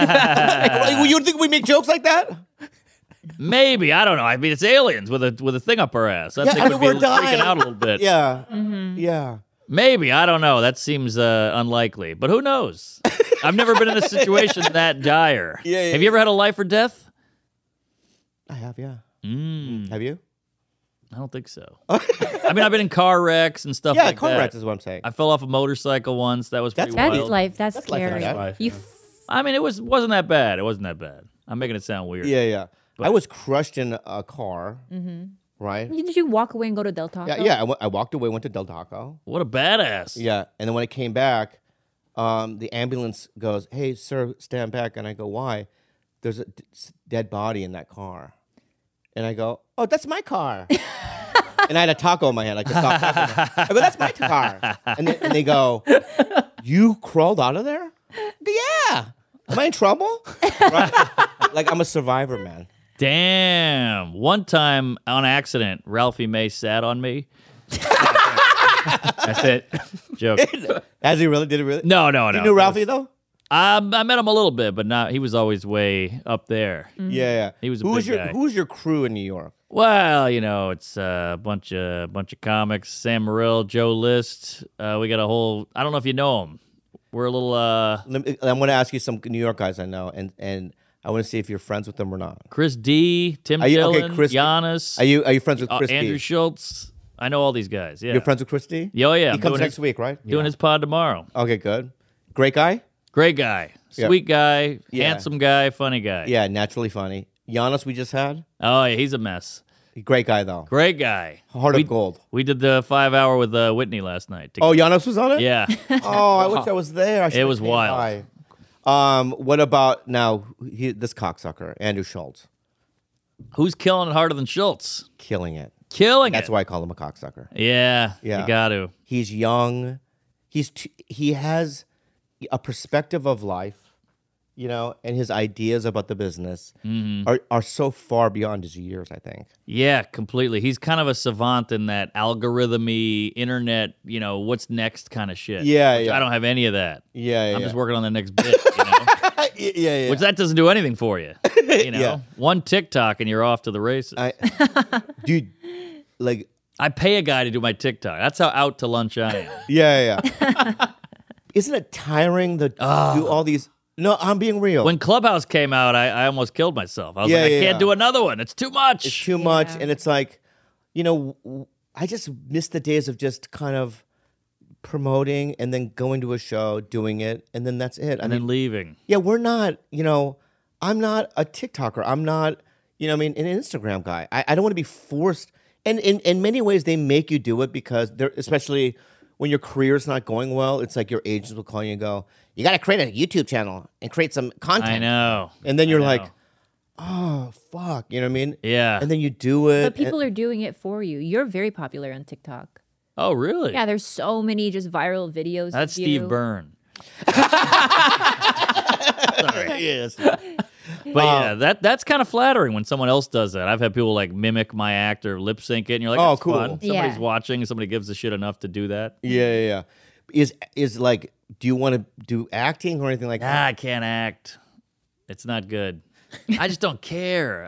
Like, you think we make jokes like that? Maybe I don't know. I mean, it's aliens with a with a thing up our ass. I Yeah, think I we'd mean, be we're dying. freaking out a little bit. Yeah, Mm-hmm. yeah. Maybe I don't know. That seems uh, unlikely, but who knows? I've never been in a situation that dire. Yeah, yeah, Have you ever had a life or death? I have, yeah. Mm, Have you? I don't think so. I mean, I've been in car wrecks and stuff Yeah, like car that. wrecks is what I'm saying. I fell off a motorcycle once. That was That's pretty That's wild. life. That's, That's life and scary. death. Life, You yeah. f- I mean, it was wasn't that bad. It wasn't that bad. I'm making it sound weird. Yeah, yeah. But- I was crushed in a car, Mm-hmm. right? did you walk away and go to Del Taco? Yeah, yeah. I, w- I walked away, went to Del Taco. What a badass. Yeah, and then when I came back, um, the ambulance goes, "Hey, sir, stand back." And I go, "Why?" There's a d- s- dead body in that car. And I go, "Oh, that's my car." And I had a taco in my hand. I could stop talking. I go, "That's my car." And they, and they go, "You crawled out of there?" I go, "Yeah." Am I in trouble? Right? Like I'm a survivor, man. Damn. One time on accident, Ralphie May sat on me. That's it. Joke. Has he really? Did he really? No, no, no. You knew Ralphie though? Um, I met him a little bit, but not. He was always way up there. Yeah, yeah. He was a who's big your guy. Who's your crew in New York? Well, you know, it's uh, a bunch of bunch of comics. Sam Morril, Joe List. Uh, we got a whole. I don't know if you know him. We're a little. Uh, Let me, I'm going to ask you some New York guys I know, and and I want to see if you're friends with them or not. Chris D, Tim Are you- okay, Dillon, Chris D. Giannis, Are you Are you friends with uh, Chris Andrew D? Schultz. I know all these guys. Yeah, You're friends with Chris D? Yeah, oh, yeah. He I'm comes doing next his, week, right? Doing his pod tomorrow. Okay, good. Great guy. Great guy, Yeah. sweet guy, Yeah. handsome guy, funny guy. Yeah, naturally funny. Giannis, we just had. Oh, yeah, he's a mess. Great guy though. Great guy. Heart we, of gold. We did the five hour with uh, Whitney last night. Oh, Giannis was on it. yeah. Oh, I wish I was there. I should've was came wild. by. Um, what about now? He, this cocksucker, Andrew Schultz, Who's killing it harder than Schultz? killing it. Killing That's it. why I call him a cocksucker. Yeah. Yeah. You got to. He's young. He's t- he has a perspective of life you know, and his ideas about the business Mm-hmm. are, are so far beyond his years, I think. Yeah, completely. He's kind of a savant in that algorithmy, internet, you know, what's next kind of shit. Yeah, which yeah. I don't have any of that. Yeah, yeah. I'm just working on the next bit, you know? yeah, yeah, yeah. Which that doesn't do anything for you. You know, Yeah. one TikTok and you're off to the races. I, I, dude, like, pay a guy to do my TikTok. That's how out to lunch I am. yeah, yeah. Isn't it tiring to do all these? No, I'm being real. When Clubhouse came out, I, I almost killed myself. I was Yeah, like, I yeah, can't yeah. do another one. It's too much. it's too much, Yeah. and it's like, you know, w- I just miss the days of just kind of promoting and then going to a show, doing it, and then that's it. I and mean, then leaving. yeah, we're not, you know, I'm not a TikToker. I'm not, you know, I mean, an Instagram guy. I, I don't want to be forced. And in, in many ways, they make you do it because they're, especially when your career's not going well, it's like your agents will call you and go, you got to create a YouTube channel and create some content. I know. And then you're I like, know. oh, fuck. You know what I mean? Yeah. And then you do it. But people are doing it for you. You're very popular on TikTok. Oh, really? Yeah, there's so many just viral videos. That's of you. Steve Byrne. and, yes. But yeah, that that's kind of flattering when someone else does that. I've had people like mimic my act or lip sync it, and you're like, Oh, that's cool. fun. Somebody's Yeah. watching, somebody gives a shit enough to do that. Yeah, yeah, yeah. Is, is like, do you want to do acting or anything like Nah, that? I can't act. It's not good. I just don't care.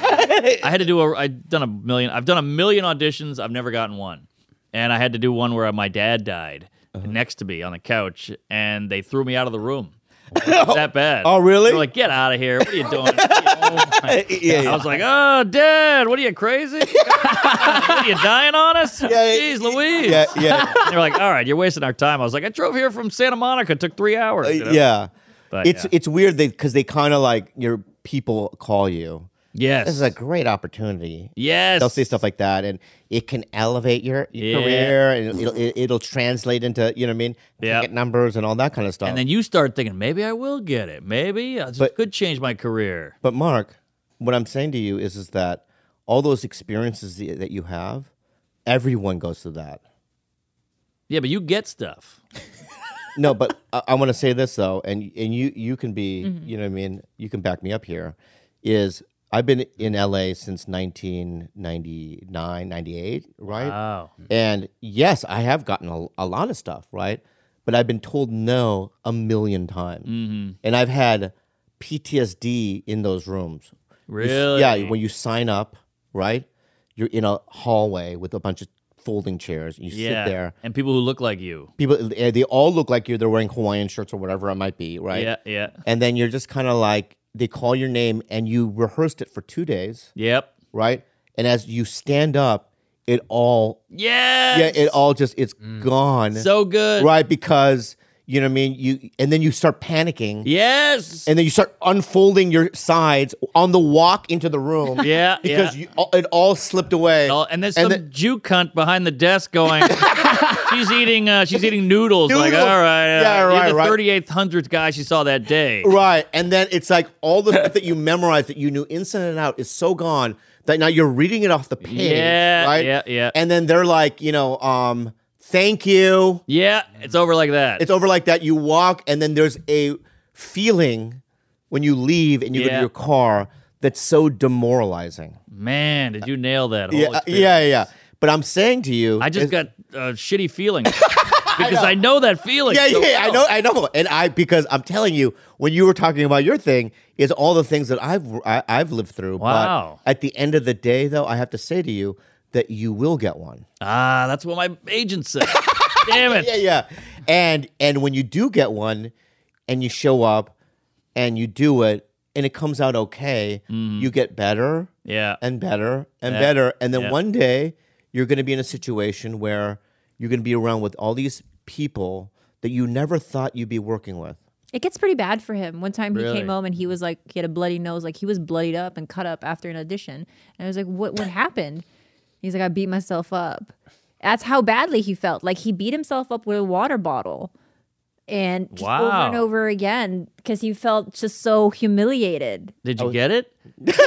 I had to do a. I've done a million. I've done a million auditions. I've never gotten one, and I had to do one where my dad died Uh-huh. next to me on the couch, and they threw me out of the room. It's that bad. Oh, really? They're like, get out of here. What are you doing? Oh, my- yeah, yeah. I was like, oh, Dad, what are you, crazy? What are you dying on us? yeah, Jeez Louise. Yeah, yeah. And they're like, all right, you're wasting our time. I was like, I drove here from Santa Monica. It took three hours. you know? Uh, yeah. But, it's yeah. it's weird because they kind of like your people call you. Yes. This is a great opportunity. yes. They'll say stuff like that, and it can elevate your, your Yeah. career, and it'll, it'll it'll translate into, you know what I mean, Yeah. ticket numbers and all that kind of stuff. And then you start thinking, maybe I will get it. Maybe uh, this But- could change my career. but Mark, what I'm saying to you is is that all those experiences that that you have, everyone goes through that. Yeah, but you get stuff. No, but I, I want to say this though, and and you you can be, Mm-hmm. you know what I mean, you can back me up here. Is I've been in L A since nineteen ninety-nine, ninety-eight, right? Wow. And yes, I have gotten a, a lot of stuff, right? But I've been told no a million times, Mm-hmm. and I've had P T S D in those rooms. You s- Really? yeah, when you sign up, right? You're in a hallway with a bunch of folding chairs. You Yeah. sit there. And people who look like you. People, eh, they all look like you. They're wearing Hawaiian shirts or whatever it might be, right? Yeah, yeah. And then you're just kind of like, they call your name and you rehearsed it for two days, Yep. right? And as you stand up, it all, Yes. yeah, it all just, it's gone. So good. Right? Because, you know what I mean? You, and then you start panicking. Yes. And then you start unfolding your sides on the walk into the room. Yeah, Because yeah. you, it all slipped away. Oh, and there's And some then- Jew cunt behind the desk going, she's eating uh, she's eating noodles. Like, Noodles. all right. Uh, Yeah, you're right, the right. thirty-eighth hundredth guy she saw that day. Right. And then it's like all the stuff that you memorized that you knew inside and out is so gone that now you're reading it off the page. Yeah, Right? yeah, yeah. And then they're like, you know, um, thank you. Yeah, it's over like that. It's over like that. You walk, and then there's a feeling when you leave and you go to Yeah. your car that's so demoralizing. Man, did you nail that? whole Yeah, uh, experience. yeah, yeah. But I'm saying to you, I just is- got a shitty feeling because I know. that feeling. Yeah, so yeah, I well. know, I know, and I because I'm telling you, when you were talking about your thing, is all the things that I've I, I've lived through. Wow. But at the end of the day, though, I have to say to you that you will get one. Ah, that's what my agent said. Damn it. Yeah, yeah, and and when you do get one, and you show up, and you do it, and it comes out okay, you get better Yeah. and better and Yeah. better, and then Yeah. one day you're going to be in a situation where you're going to be around with all these people that you never thought you'd be working with. It gets pretty bad for him. One time he Really? came home and he was like, he had a bloody nose, like he was bloodied up and cut up after an audition. And I was like, what what happened? He's like, I beat myself up. That's how badly he felt. Like he beat himself up with a water bottle. And just over Wow. and over again because he felt just so humiliated. Did you get it?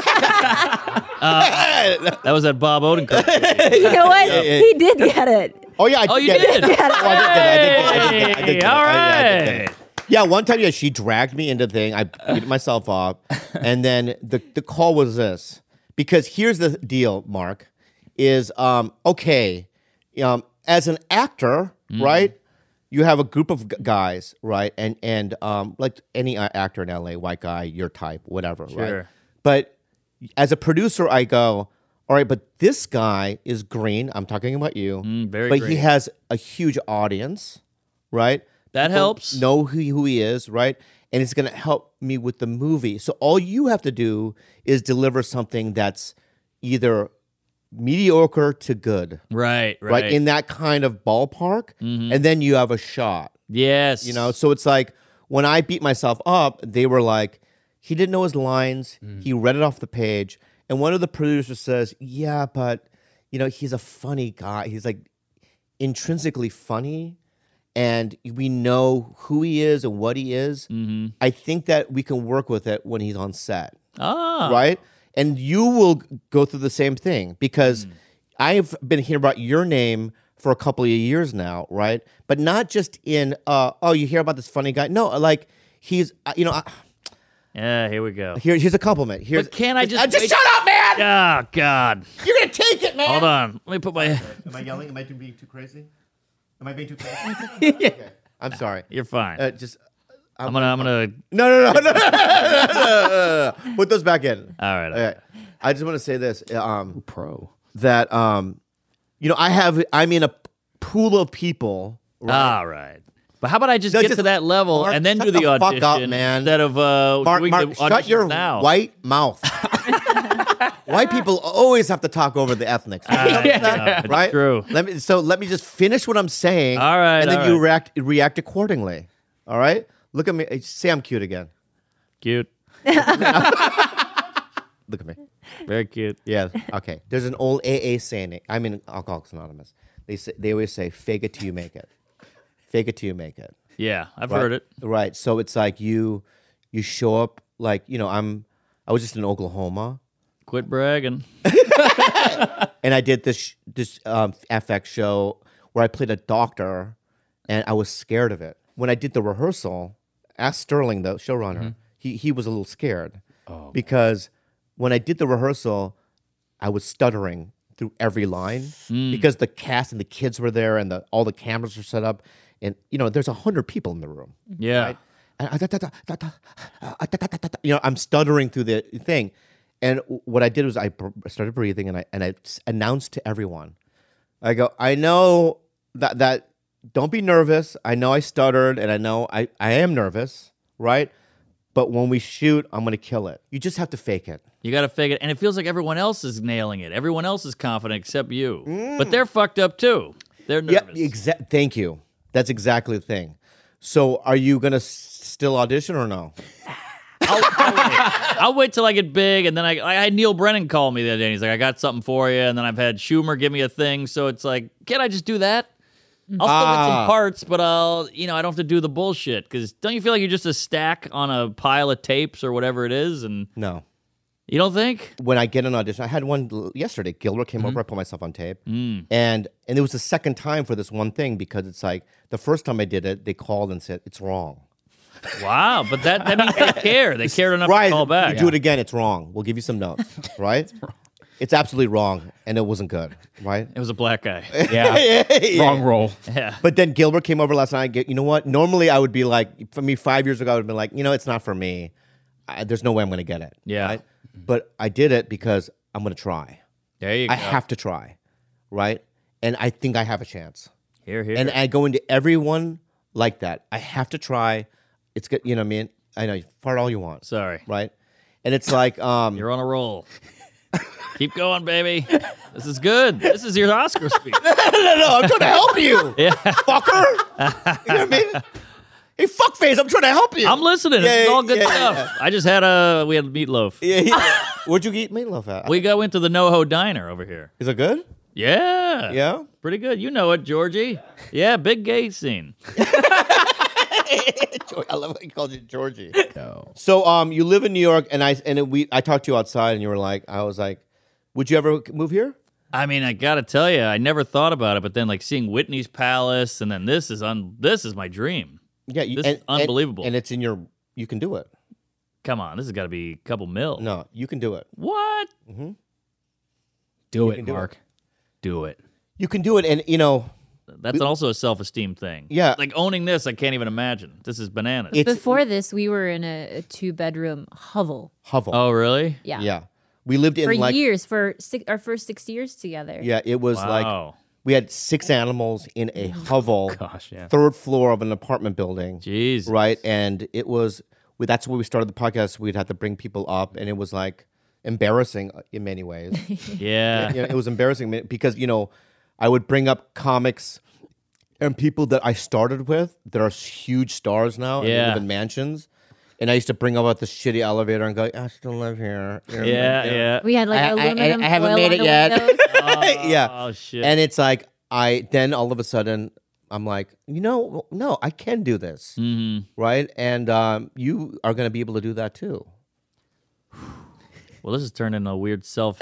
Uh, that was at Bob Odenkirk. You know what? yeah. He did get it. Oh yeah, I Oh, you get it. did? Oh, I did get it. I did get it. I did get it. I did get it. Hey, all I- yeah, I did get right. it. Yeah, one time, yeah, she dragged me into the thing. I beat myself up, and then the the call was this. Because here's the deal, Mark, is um okay, um as an actor, Mm. right? You have a group of g- guys, right? And and um like any uh, actor in L A, white guy, your type, whatever, right? Sure. But as a producer, I go, all right, but this guy is green. I'm talking about you. Mm, very but he green. has a huge audience, right? That People helps. Know who, who he is, right? And it's going to help me with the movie. So all you have to do is deliver something that's either mediocre to good, Right, right. right? In that kind of ballpark. And then you have a shot, yes. you know? So it's like when I beat myself up, they were like, he didn't know his lines. He read it off the page. And one of the producers says, yeah, but, you know, he's a funny guy. He's like intrinsically funny. And we know who he is and what he is. Mm-hmm. I think that we can work with it when he's on set, Ah. right? And you will go through the same thing because I've been hearing about your name for a couple of years now, right? But not just in, uh, oh, you hear about this funny guy. No, like he's, uh, you know, uh, Yeah, here we go. here, here's a compliment. Here's, But can't I just Uh, just wait- shut up, man! Oh, God. You're gonna take it, man. Hold on. Let me put my... Am I yelling? Am I being too crazy? Am I being too crazy? Okay. I'm sorry. You're fine. Uh, just I'm gonna... I'm gonna... no, no, no, no, no, no, no, no. Put those back in. All right. all right. Okay. I just want to say this. Um, Pro. that um, you know, I have. I'm in a pool of people. Right? All right. But how about I just No, get just- to that level Mark, and then shut do the, the fuck audition up, man. instead of uh, Mark, doing Mark, the shut auditions your now? white mouth. White people always have to talk over the ethnics. I know, it's Right? true. Let me. So let me just finish what I'm saying. All right, And then all you right. react react accordingly. All right. Look at me. Say I'm cute again. Cute. Look at me. Very cute. Yeah. Okay. There's an old A A saying. I mean, Alcoholics Anonymous. They say they always say, "Fake it till you make it." Fake it till you make it. Yeah, I've Right? heard it. Right. So it's like you, you show up like you know I'm. I was just in Oklahoma, Quit bragging. and I did this sh- this um, F X show where I played a doctor, and I was scared of it. When I did the rehearsal, ask Sterling, the showrunner. He he was a little scared because when I did the rehearsal, I was stuttering through every line because the cast and the kids were there and the all the cameras were set up, and you know there's a hundred people in the room. Yeah. And I- da- da- da- da- da- uh, da- da- da- da- you know, I'm stuttering through the thing, and w- what I did was I br- started breathing, and I and I s- announced to everyone, I go, I know that that don't be nervous. I know I stuttered, and I know I I am nervous, right? But when we shoot, I'm gonna kill it. You just have to fake it. You got to fake it. And it feels like everyone else is nailing it. Everyone else is confident except you. But they're fucked up too. They're Yeah, nervous. exa- Thank you. That's exactly the thing. So, are you gonna s- still audition or no? I'll, I'll, wait. I'll wait till I get big, and then I, I had Neil Brennan call me the other day. And he's like, "I got something for you," and then I've had Schumer give me a thing. So it's like, can't I just do that? I'll still get some Ah. parts, but I'll, you know, I don't have to do the bullshit. Because don't you feel like you're just a stack on a pile of tapes or whatever it is, and No. you don't think? When I get an audition, I had one l- yesterday. Gilbert came over, I put myself on tape, and and it was the second time for this one thing because it's like the first time I did it, they called and said it's wrong. Wow, but that, that means they care. They cared enough right? to call back. You do it again, it's wrong. We'll give you some notes, right? It's absolutely wrong, and it wasn't good, right? It was a black guy. Yeah. Yeah. Wrong role. Yeah. But then Gilbert came over last night. And get, you know what? Normally I would be like, for me, five years ago, I would have been like, you know, it's not for me. I, there's no way I'm going to get it. Yeah. Right? But I did it because I'm going to try. There you I go. have to try, right? And I think I have a chance. Here, here. And I go into everyone like that. I have to try. It's good. You know what I mean? I know. Fart all you want, Sorry. right? And it's like, um, You're on a roll. Keep going, baby. This is good. This is your Oscar speech. no, no, no, I'm trying to help you, Yeah. fucker. You know what I mean? Hey, fuckface, I'm trying to help you. I'm listening. Yeah, This is all good yeah, stuff. yeah. I just had a we had meatloaf. Yeah, yeah. Where'd you eat meatloaf at? We go into the NoHo Diner over here. Is it good? Yeah. Yeah. Pretty good. You know it, Georgie. Yeah, big gay scene. I love how you called you Georgie. No. So, um, you live in New York, and I and it, we I talked to you outside, and you were like, I was like, would you ever move here? I mean, I gotta tell you, I never thought about it, but then like seeing Whitney's Palace, and then this is on this is my dream. Yeah, you, This and, is unbelievable. And, and it's in your. You can do it. Come on, this has got to be a couple mil. No, you can do it. What? Do can it, do it. Mark. Do it. You can do it, and you know, That's also a self-esteem thing. Yeah. Like owning this, I can't even imagine. This is bananas. it's Before this, we were in a, a two bedroom hovel. hovel. oh, really? Yeah. Yeah, we lived in For like years, for six, our first six years together. yeah, it was like Wow. we had six animals in a hovel, Gosh, yeah. third floor of an apartment building. Jeez. Right, and it was we, that's where we started the podcast. We'd have to bring people up, and it was like embarrassing in many ways. Yeah. You know, it was embarrassing because you know I would bring up comics and people that I started with that are huge stars now and they Yeah. live in mansions. And I used to bring up at the shitty elevator and go, I still live here. You know, Yeah, like, yeah. We had like I- I- I- aluminum I haven't foil made on it the yet. windows. Oh, yeah. shit. And it's like I then all of a sudden I'm like, you know, no, I can do this, Mhm. right? And um, you are going to be able to do that too. Well, this has turned into a weird self.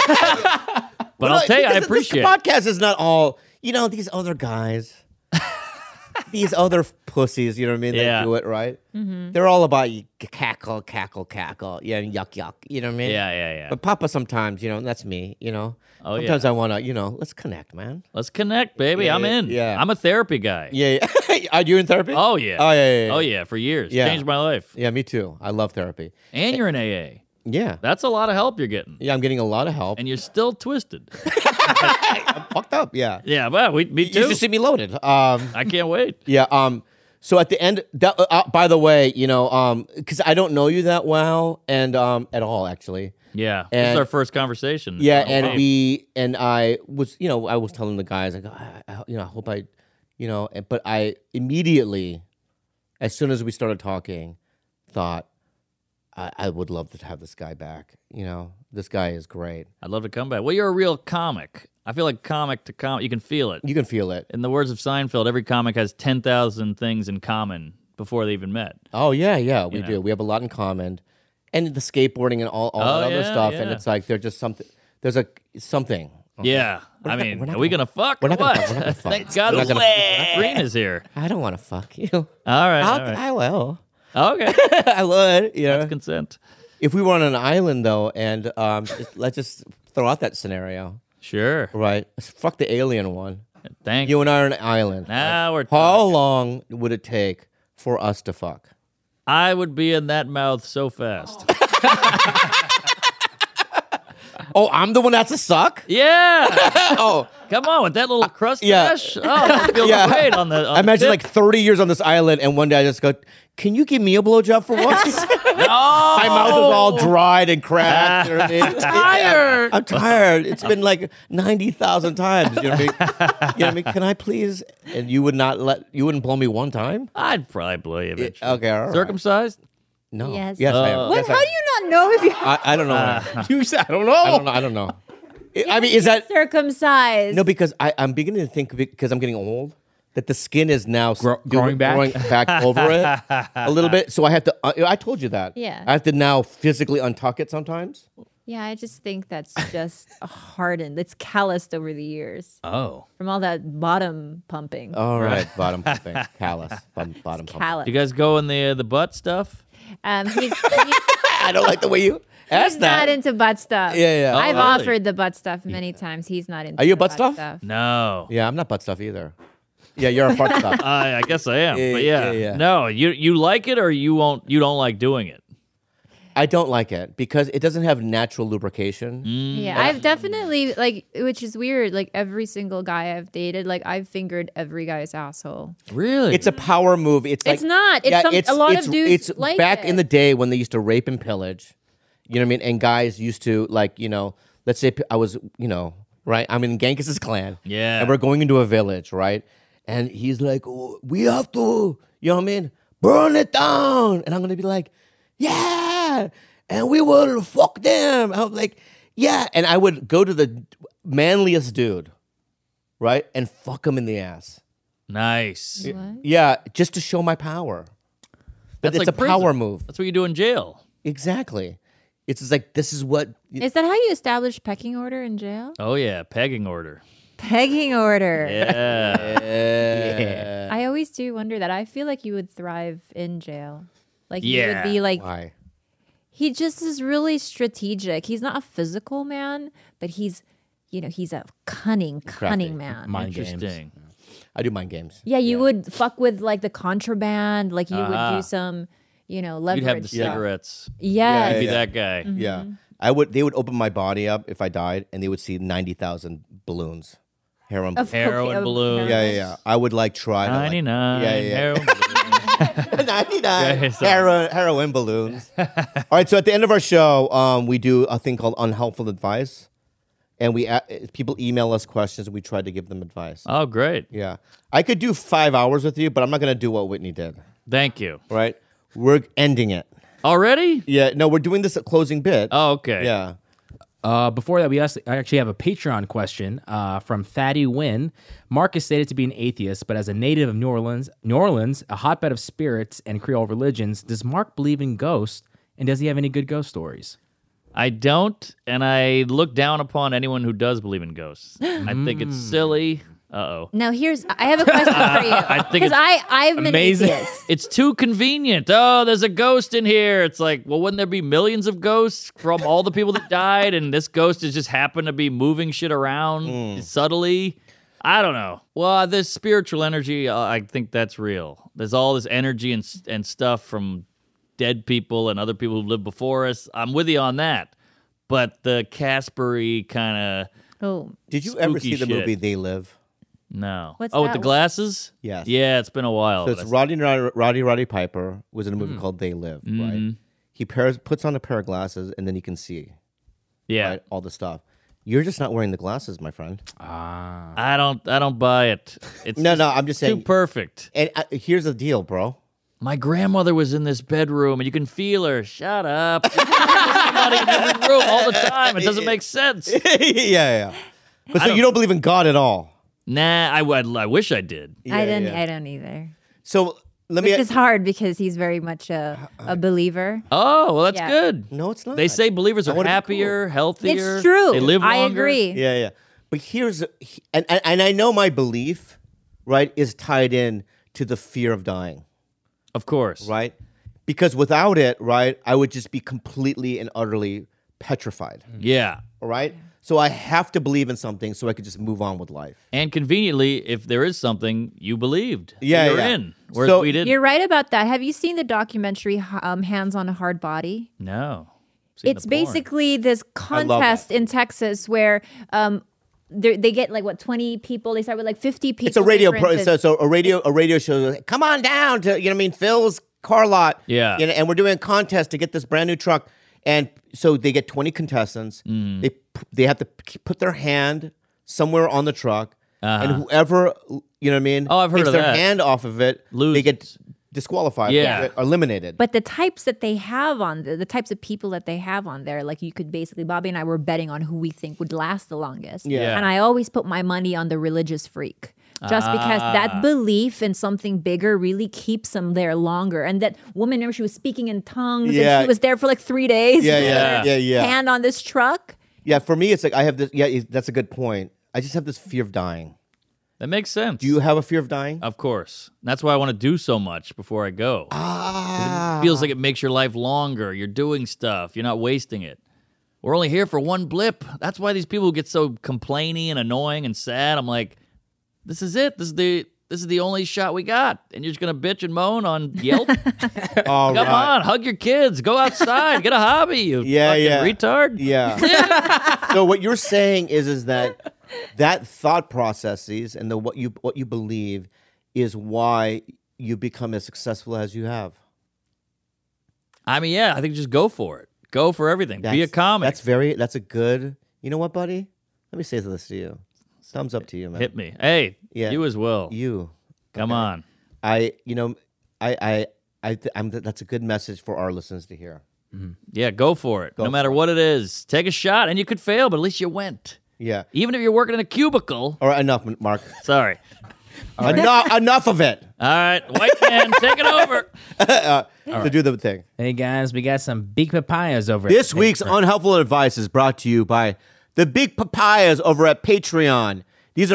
But I'll tell you, I Because appreciate this it. podcast is not all, you know, these other guys, these other pussies, you know what I mean? Yeah. They do it, right? Mm-hmm. They're all about you cackle, cackle, cackle, yeah, and yuck, yuck, you know what I mean? Yeah, yeah, yeah. But Papa sometimes, you know, that's me, you know? Oh, yeah. Sometimes I want to, you know, let's connect, man. Let's connect, baby. Yeah, I'm in. yeah. I'm a therapy guy. Yeah, yeah. Are you in therapy? Oh, yeah. Oh, yeah, yeah, yeah. Oh, yeah, for years. Yeah. Changed my life. Yeah, me too. I love therapy. And you're in A A. Yeah. That's a lot of help you're getting. Yeah, I'm getting a lot of help. And you're still twisted. I'm fucked up, yeah. Yeah, well, we, me You too. should see me loaded. Um, I can't wait. Yeah. Um. So at the end, that, uh, uh, by the way, you know, um, because I don't know you that well, and um, at all actually. Yeah. this And- is our first conversation. Yeah, Oh, and hey. we and I was, you know, I was telling the guys, like, I, I, you know, I hope I, you know, and- but I immediately, as soon as we started talking, thought I, I would love to have this guy back. You know, this guy is great. I'd love to come back. Well, you're a real comic. I feel like comic to comic, you can feel it. You can feel it. In the words of Seinfeld, every comic has ten thousand things in common before they even met. Oh yeah, yeah, we know. do. We have a lot in common, and the skateboarding and all, all Oh, that other yeah, stuff. And yeah. it's like there's just something. There's a something. Okay. Yeah. We're I not- mean, we're not are we gonna- going to fuck we're or not gonna what? fuck, we're not gonna fuck. Thank God We're not the gonna Green is here. I don't want to fuck you. All right. I'll, all right. I will. Okay. I would. You know, That's consent. if we were on an island though, and um, just, let's just throw out that scenario, Sure. right? Fuck the alien one. Thank You and I are on an island. Now we're How talking. long would it take for us to fuck? I would be in that mouth so fast. Oh, I'm the one that's a suck. Yeah. Oh, Come on with that little crust yeah. dash. Oh, I feel Yeah. great on the. On I imagine the like thirty years on this island, and one day I just go, "Can you give me a blowjob for once?" no. My mouth is all dried and cracked. You know what I mean? tired. I'm tired. It's been like ninety thousand times. You know what I mean? You know what I mean? Can I please? And you would not let. You wouldn't blow me one time. I'd probably blow you eventually. Okay, all right. Circumcised? No. Yes. Yes, I am. Uh, What? Yes, I How am. do you not know if you I, I don't know. Uh, what I, You said, I don't know. I don't know. I don't know. I- I mean, is that circumcised? no? Because I, I'm beginning to think because I'm getting old that the skin is now Gro- do- growing back? growing back over it a little bit. So I have to. Uh, I told you that. Yeah. I have to now physically untuck it sometimes. Yeah, I just think that's just hardened. It's calloused over the years Oh. from all that bottom pumping. All right, bottom pumping, callus, bottom, bottom pumping. Callous. You guys go in the uh, the butt stuff? Um, he's, he's, I don't like the way you asked he's that. not into butt stuff. Yeah, yeah. I've Oh, really? offered the butt stuff many times. He's not into. Are you the butt stuff? No. Yeah, I'm not butt stuff either. Yeah, you're a fart stuff. I, I guess I am. Yeah, but yeah. yeah, yeah. No, you you like it or you won't you don't like doing it. I don't like it because it doesn't have natural lubrication. Yeah, I've definitely like, which is weird. Like every single guy I've dated, like I've fingered every guy's asshole. Really? It's a power move. It's like It's not. It's some- a lot of dudes It's like back it. in the day when they used to rape and pillage. You know what I mean? And guys used to like, you know, let's say I was, you know, right? I'm in Genghis clan. Yeah. And we're going into a village, right? And he's like, oh, we have to, you know what I mean? Burn it down. And I'm gonna be like, yeah, and we will fuck them. I'm like, yeah. And I would go to the manliest dude, right? And fuck him in the ass. nice. What? Yeah, just to show my power. But That's it's like a power prison. move. That's what you do in jail. Exactly. It's just like, this is what. Is that how you establish pecking order in jail? Oh yeah, pegging order. Pegging order. Yeah. Yeah. I always do wonder that. I feel like you would thrive in jail. Like you Yeah. would be like Why? he just is really strategic. He's not a physical man, but he's you know, he's a cunning, cunning man. Mind games. Interesting. I do mind games. Yeah, you would fuck with like the contraband, like you would Uh-huh. do some, you know, leverage You'd have the stuff. cigarettes. Yes. Yeah, Be yeah. that guy. Yeah, I would. They would open my body up if I died, and they would see ninety thousand balloons, heroin. Of Heroin cocaine- of balloon. yeah, yeah, yeah. I would like try to, like- ninety-nine. Yeah, yeah. heroin. ninety-nine Yeah, sorry. heroin, heroin balloons. All right, so at the end of our show, um, we do a thing called unhelpful advice, and we a- people email us questions, and we try to give them advice. Oh, great. Yeah, I could do five hours with you, but I'm not gonna do what Whitney did. Thank you. Right? We're ending it. Already? Yeah, no, we're doing this closing bit. Oh, okay. Yeah. Uh, before that, we asked, I actually have a Patreon question uh, from Fatty Wynn. Mark is stated to be an atheist, but as a native of New Orleans, New Orleans, a hotbed of spirits and Creole religions, does Mark believe in ghosts, and does he have any good ghost stories? I don't, and I look down upon anyone who does believe in ghosts. I think it's silly. Uh-oh. Now here's I have a question for you. I think Because it's I I've been amazing. atheist. It's too convenient. Oh, there's a ghost in here. It's like, well, wouldn't there be millions of ghosts from all the people that died, and this ghost has just happened to be moving shit around subtly? I don't know. Well, this spiritual energy, uh, I think that's real. There's all this energy and s- and stuff from dead people and other people who lived before us. I'm with you on that. But the Caspery kind of Oh, Did you ever Spooky see the shit. movie They Live? no. What's oh, with that? the glasses? Yes. Yeah, it's been a while. So but it's I- Roddy Roddy Roddy, Roddy Piper was in a movie called They Live, right? He pairs puts on a pair of glasses and then he can see yeah. right, all the stuff. You're just not wearing the glasses, my friend. Ah. I don't. I don't buy it. It's No, just no, I'm just too saying. perfect. And uh, here's the deal, bro. My grandmother was in this bedroom, and you can feel her. Shut up! There's somebody in every room all the time. It doesn't make sense. yeah, yeah. But I so don't- you don't believe in God at all. Nah, I would. I wish I did. Yeah, I don't yeah. I don't either. So let Which me. is hard because he's very much a, a believer. Oh, well, that's Yeah. Uh, good. no, it's not. They say believers I are wanna be happier, healthier. It's true. They live I longer. agree. Yeah, yeah. But here's and, and and I know my belief, right, is tied in to the fear of dying, Of course. right? Because without it, right, I would just be completely and utterly petrified. Yeah. All right. So I have to believe in something so I could just move on with life. And conveniently, if there is something you believed, Yeah, you're yeah. in. Whereas So- we didn't. You're right about that. Have you seen the documentary um, Hands on a Hard Body? No. Seen It's the porn. basically this love contest in Texas where um, they they get like what twenty people. They start with like fifty people. It's a radio for pro, instance. so, so a radio a radio show. Come on down to you know what I mean Phil's car lot. Yeah. You know, and we're doing a contest to get this brand new truck. And so they get twenty contestants. Mm. They p- they have to p- put their hand somewhere on the truck, and Uh-huh. whoever you know what I mean. Oh, I've heard takes of their that. hand off of it. They get Loses. disqualified. Yeah. or eliminated. But the types that they have on the, the types of people that they have on there, like you could basically, Bobby and I were betting on who we think would last the longest. Yeah. And I always put my money on the religious freak. Just because Ah. that belief in something bigger really keeps them there longer. And that woman, remember, she was speaking in tongues Yeah. and she was there for like three days. Yeah, with yeah, her yeah, yeah. Hand on this truck. yeah, for me, it's like I have this. Yeah, it- that's a good point. I just have this fear of dying. That makes sense. Do you have a fear of dying? Of course. That's why I want to do so much before I go. Ah, It feels like it makes your life longer. You're doing stuff. You're not wasting it. We're only here for one blip. That's why these people get so complaining and annoying and sad. I'm like, this is it. This is the this is the only shot we got. And you're just gonna bitch and moan on Yelp? all Come right. on, hug your kids, go outside, get a hobby, you Yeah, fucking yeah. retard. Yeah. So what you're saying is is that that thought processes and the what you what you believe is why you become as successful as you have. I mean, yeah, I think just go for it. Go for everything. Be a That's- comic. That's very that's a good. You know what, buddy? Let me say this to you. Thumbs up to you, man. Hit me. Hey, Yeah. you as well. You. Come okay? on. I you know I I I th- I'm that's a good message for our listeners to hear. Yeah, go for it. Go no matter for it. what it is. Take a shot, and you could fail, but at least you went. Yeah. Even if you're working in a cubicle. All right, enough, Mark. Sorry. enough, enough of it. All right, white man, take it over. To do the thing. Hey guys, we got some big papayas over This at week's Patreon. unhelpful advice is brought to you by the Big Papayas over at Patreon. These are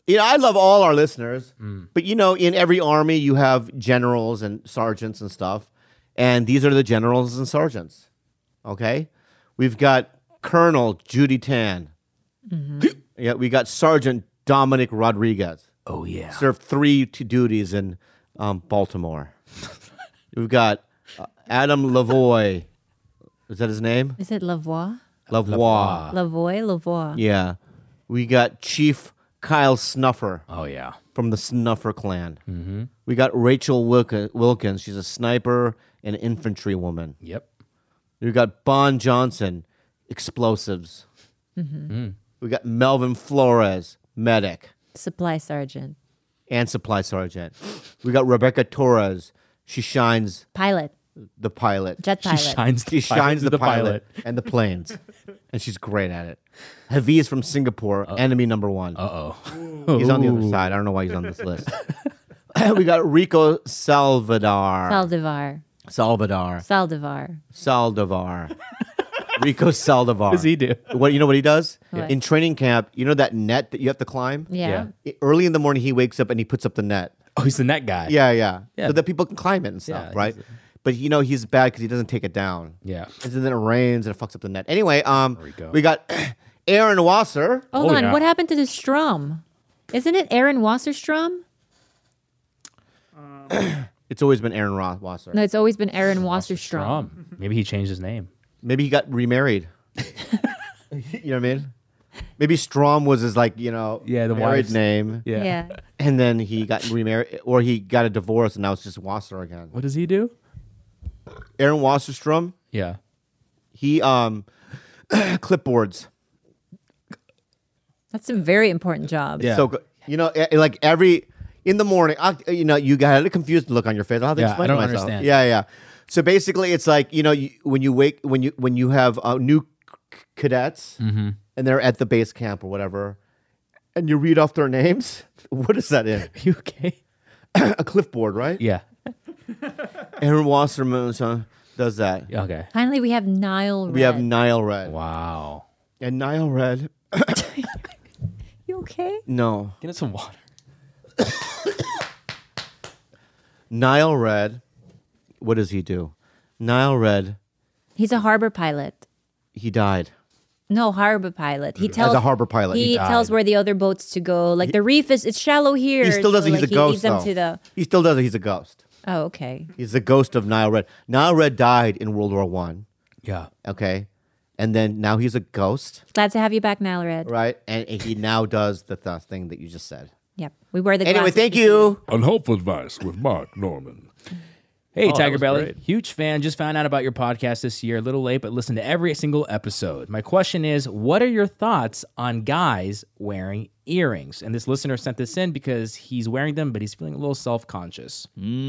you know, I love all our listeners, but you know, in every army you have generals and sergeants and stuff, and these are the generals and sergeants. Okay, we've got Colonel Judy Tan. Yeah, we got Sergeant Dominic Rodriguez. Oh yeah. Served three t- duties in um, Baltimore. We've got uh, Adam Lavoie. Is that his name? Is it Lavoie? Lavoie. Lavoie? Lavoie. Yeah. We got Chief Kyle Snuffer Oh yeah. from the Snuffer clan. Mm-hmm. We got Rachel Wilk- Wilkins. She's a sniper and infantry woman. Yep. We got Bon Johnson, explosives. We got Melvin Flores, medic Supply sergeant. and supply sergeant. We got Rebecca Torres. She shines Pilot. the pilot. Jet She pilot. shines. She The pilot shines to the, pilot, and the planes, and she's great at it. Haviz from Singapore, enemy number one. Uh oh. He's on the other side. I don't know why he's on this list. We got Rico Salvador. Saldivar. Salvador. Saldivar. Saldivar. Rico Saldivar. What does he do? What you know what he does? What? In training camp, you know that net that you have to climb? Yeah. Yeah. Early in the morning he wakes up and he puts up the net. Oh, he's the net guy. Yeah, yeah. Yeah. So that people can climb it and stuff, Yeah, right? he's But you know he's bad because he doesn't take it down. Yeah. And then it rains and it fucks up the net. Anyway, um Rico. we got Aaron Wasser. Hold Oh, on. yeah. What happened to the Strom? Isn't it Aaron Wasserstrom? It's always been Aaron Ro- Wasser. No, it's always been Aaron Wasserstrom. Um, maybe he changed his name. Maybe he got remarried. You know what I mean? Maybe Strom was his like, you know, Yeah, the married wife's- name. Yeah. Yeah. And then he got remarried or he got a divorce and now it's just Wasser again. What does he do? Aaron Wasserstrom, Yeah. he um clipboards. That's a very important job. Yeah. So good. You know, eh, like every in the morning, I, you know, you got a confused look on your face. I'll have to Yeah, explain I to don't myself. understand. Yeah, yeah. So basically, it's like you know, you, when you wake, when you when you have uh, new c- cadets Mm-hmm. and they're at the base camp or whatever, and you read off their names. What is that in? You okay? A clipboard, right? Yeah. Aaron Wasserman uh, does that. Okay. Finally, we have Nile Red. We have Nile Red. Wow. And Nile Red, You okay? no. Get us some water. Nile Red, what does he do? Nile Red, He's a harbor pilot. he died. No, harbor pilot. He tells a harbor pilot, he He, tells died. where the other boats to go. Like the reef is it's shallow here. He still does so, it. He's like, a ghost, He leads them though. to the. He still does it. He's a ghost. Oh, okay. He's the ghost of Nile Red. Nile Red died in World War One. Yeah. Okay, and then now he's a ghost, Glad to have you back, Nile Red. right? And, and he now does the th- thing that you just said. Yep. We wear the. Anyway, glasses. thank you. Unhelpful advice with Mark Norman. Hey, Oh, that Tiger was Belly. great. Huge fan. Just found out about your podcast this year. A little late, but listened to every single episode. My question is, what are your thoughts on guys wearing earrings? And this listener sent this in because he's wearing them, but he's feeling a little self-conscious.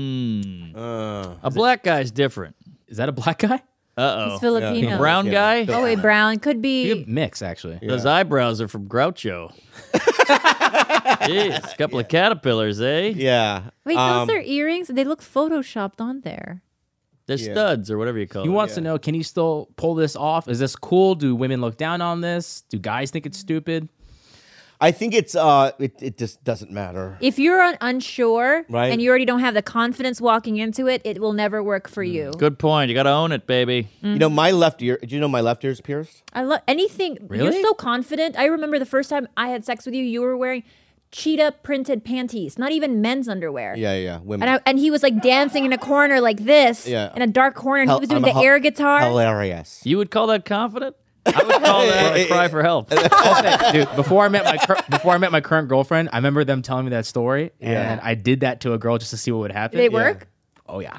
A black guy's different. Is that a black guy? Uh He's oh. Filipino. Brown guy? Oh wait, brown could Good be. mix, actually. Those eyebrows are from Groucho. Jeez, a couple of caterpillars, eh? Yeah. Wait, Um, those are earrings. They look photoshopped on there. They're Yeah. studs or whatever you call He them. wants to know, can you still pull this off? Is this cool? Do women look down on this? Do guys think it's stupid? I think it's uh, it, it just doesn't matter. If you're un- unsure Right. and you already don't have the confidence walking into it, it will never work for you. Good point. You got to own it, baby. You know, my left ear. Do you know my left ear is pierced? I love anything. Really? You're so confident. I remember the first time I had sex with you, you were wearing cheetah printed panties, not even men's underwear. Yeah, yeah. Women. And, I, and he was like dancing in a corner like this, Yeah. in a dark corner, and Hel- he was doing I'm the a air hel- guitar. Hilarious. You would call that confident? I would call that a cry for help. Dude, before I met my cur- before I met my current girlfriend, I remember them telling me that story, and Yeah. I did that to a girl just to see what would happen. Did they work? Oh yeah.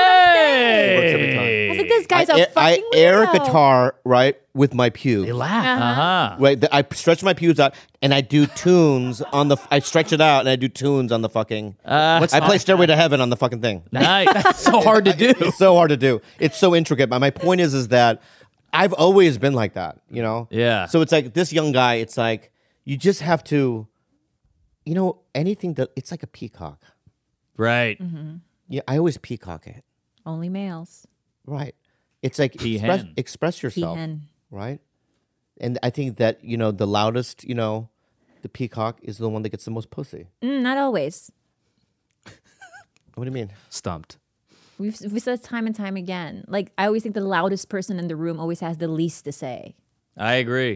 Hey! I was like, this guy's a I, I fucking air weirdo. guitar right with my pubes. They laugh. Uh-huh. Right, the, I stretch my pubes out and I do tunes on the. I stretch it out and I do tunes on the fucking. Uh, I play Stairway to Heaven on the fucking thing. nice. So hard to do. It's so hard to do. It's so intricate. But my point is, is that I've always been like that. You know. Yeah. So it's like this young guy. It's like you just have to, you know, anything that it's like a peacock. Right. Yeah, I always peacock it. Only males. Right. It's like express, Peahen. express yourself. Peahen. Right. And I think that you know the loudest, you know, the peacock is the one that gets the most pussy. Mm, not always. What do you mean? Stumped. We've we said this time and time again. Like I always think the loudest person in the room always has the least to say. I agree.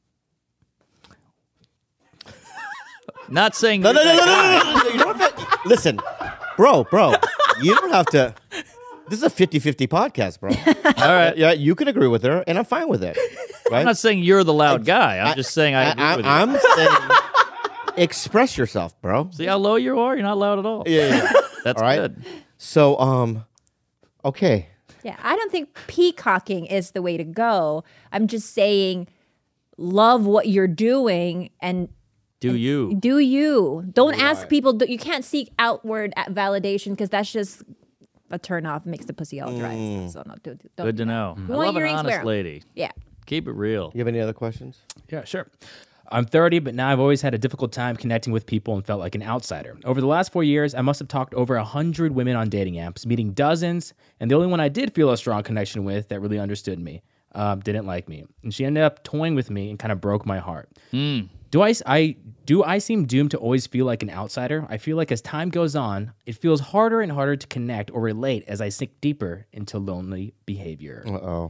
Not saying No, no, you're no, no, that no, no, no. You don't have to, listen, bro, bro. You don't have to. This is a fifty-fifty podcast, bro. guy. All right. Yeah, you can agree with her, and I'm fine with it. Right? I'm not saying you're the loud guy. I'm just saying I agree I, with you. I'm saying, express yourself, bro. See how low you are? You're not loud at all. Yeah, yeah. That's All right. good. So, um, okay. Yeah, I don't think peacocking is the way to go. I'm just saying, love what you're doing and Do you? do you. Don't ask people. do- You can't seek outward a- validation because that's just a turn off. Makes the pussy all dry. Mm. So no, do, do, don't Good do to that. know. You I want love an earrings, wear honest 'em. lady. Yeah. Keep it real. You have any other questions? Yeah, sure. I'm thirty, but now I've always had a difficult time connecting with people and felt like an outsider. Over the last four years, I must have talked over one hundred women on dating apps, meeting dozens, and the only one I did feel a strong connection with that really understood me um, didn't like me. And she ended up toying with me and kind of broke my heart. Do I, I, do I seem doomed to always feel like an outsider? I feel like as time goes on, it feels harder and harder to connect or relate as I sink deeper into lonely behavior. Uh-oh.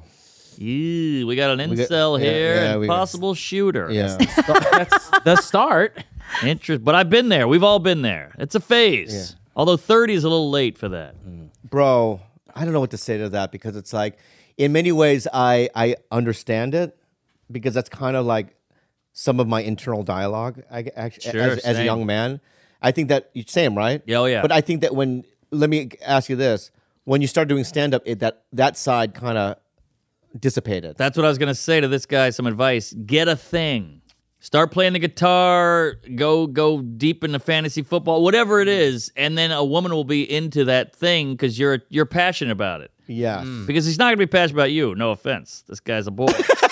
Ew, we got an got- incel yeah, here yeah, and we got- possible shooter. Yeah. That's the start. Interest, but I've been there. We've all been there. It's a phase. Although thirty is a little late for that. Bro, I don't know what to say to that because it's like, in many ways, I, I understand it because that's kind of like some of my internal dialogue I, actually, Sure, as, as a same. young man. I think that, same, right? Yeah, oh, yeah. But I think that when, let me ask you this, when you start doing stand-up, it, that, that side kind of dissipated. That's what I was gonna say to this guy. Some advice: get a thing. Start playing the guitar. Go go deep into fantasy football, whatever it is, and then a woman will be into that thing because you're you're passionate about it. Yes. Because he's not gonna be passionate about you. No offense, this guy's a boy.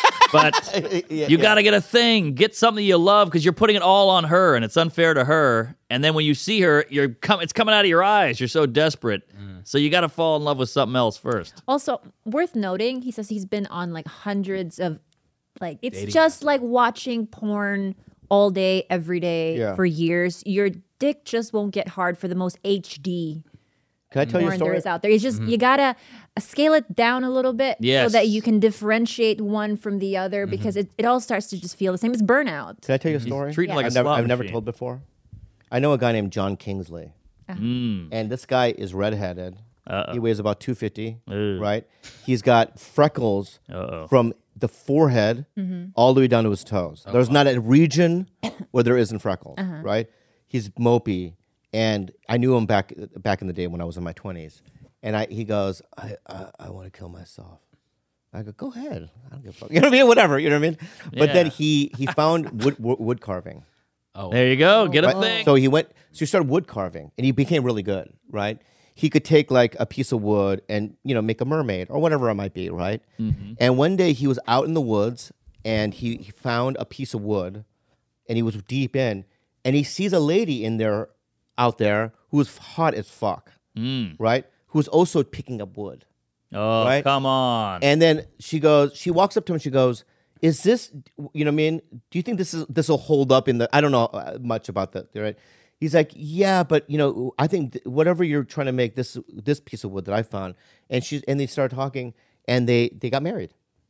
But Yeah, you yeah. got to get a thing. Get something you love because you're putting it all on her, and it's unfair to her. And then when you see her, you're com- it's coming out of your eyes. You're so desperate. So you got to fall in love with something else first. Also, worth noting, he says he's been on like hundreds of, like, it's just like watching porn all day, every day Yeah. for years. Your dick just won't get hard for the most H D Can I tell you a porn there story? is out there. It's just, you gotta uh, scale it down a little bit so Yes. that you can differentiate one from the other because it, it all starts to just feel the same. It's burnout. Can I tell you a story? treating it like I've a never, slot I've never machine. told before. I know a guy named John Kingsley. Mm. And this guy is redheaded. Uh-oh. He weighs about two fifty, Ooh. right? He's got freckles Uh-oh. from the forehead all the way down to his toes. There's not a region where there isn't freckles, right? He's mopey, and I knew him back back in the day when I was in my twenties. And I, he goes, I, I, I want to kill myself. I go, go ahead. I don't give a fuck. You know what I mean? Whatever. You know what I mean? But then Yeah. he he found wood wood, wood carving. There you go. Get a Right? thing. So he went. So he started wood carving, and he became really good. Right? He could take like a piece of wood and you know make a mermaid or whatever it might be. Right? And one day he was out in the woods, and he, he found a piece of wood, and he was deep in, and he sees a lady in there, out there who was hot as fuck. Right? Who was also picking up wood. oh, right? come on. And then she goes, she walks up to him and she goes, is this, you know what I mean? Do you think this is this will hold up in the, I don't know uh, much about that, right? He's like, yeah, but you know, I think th- whatever you're trying to make, this this piece of wood that I found. And she's, and they started talking and they they got married.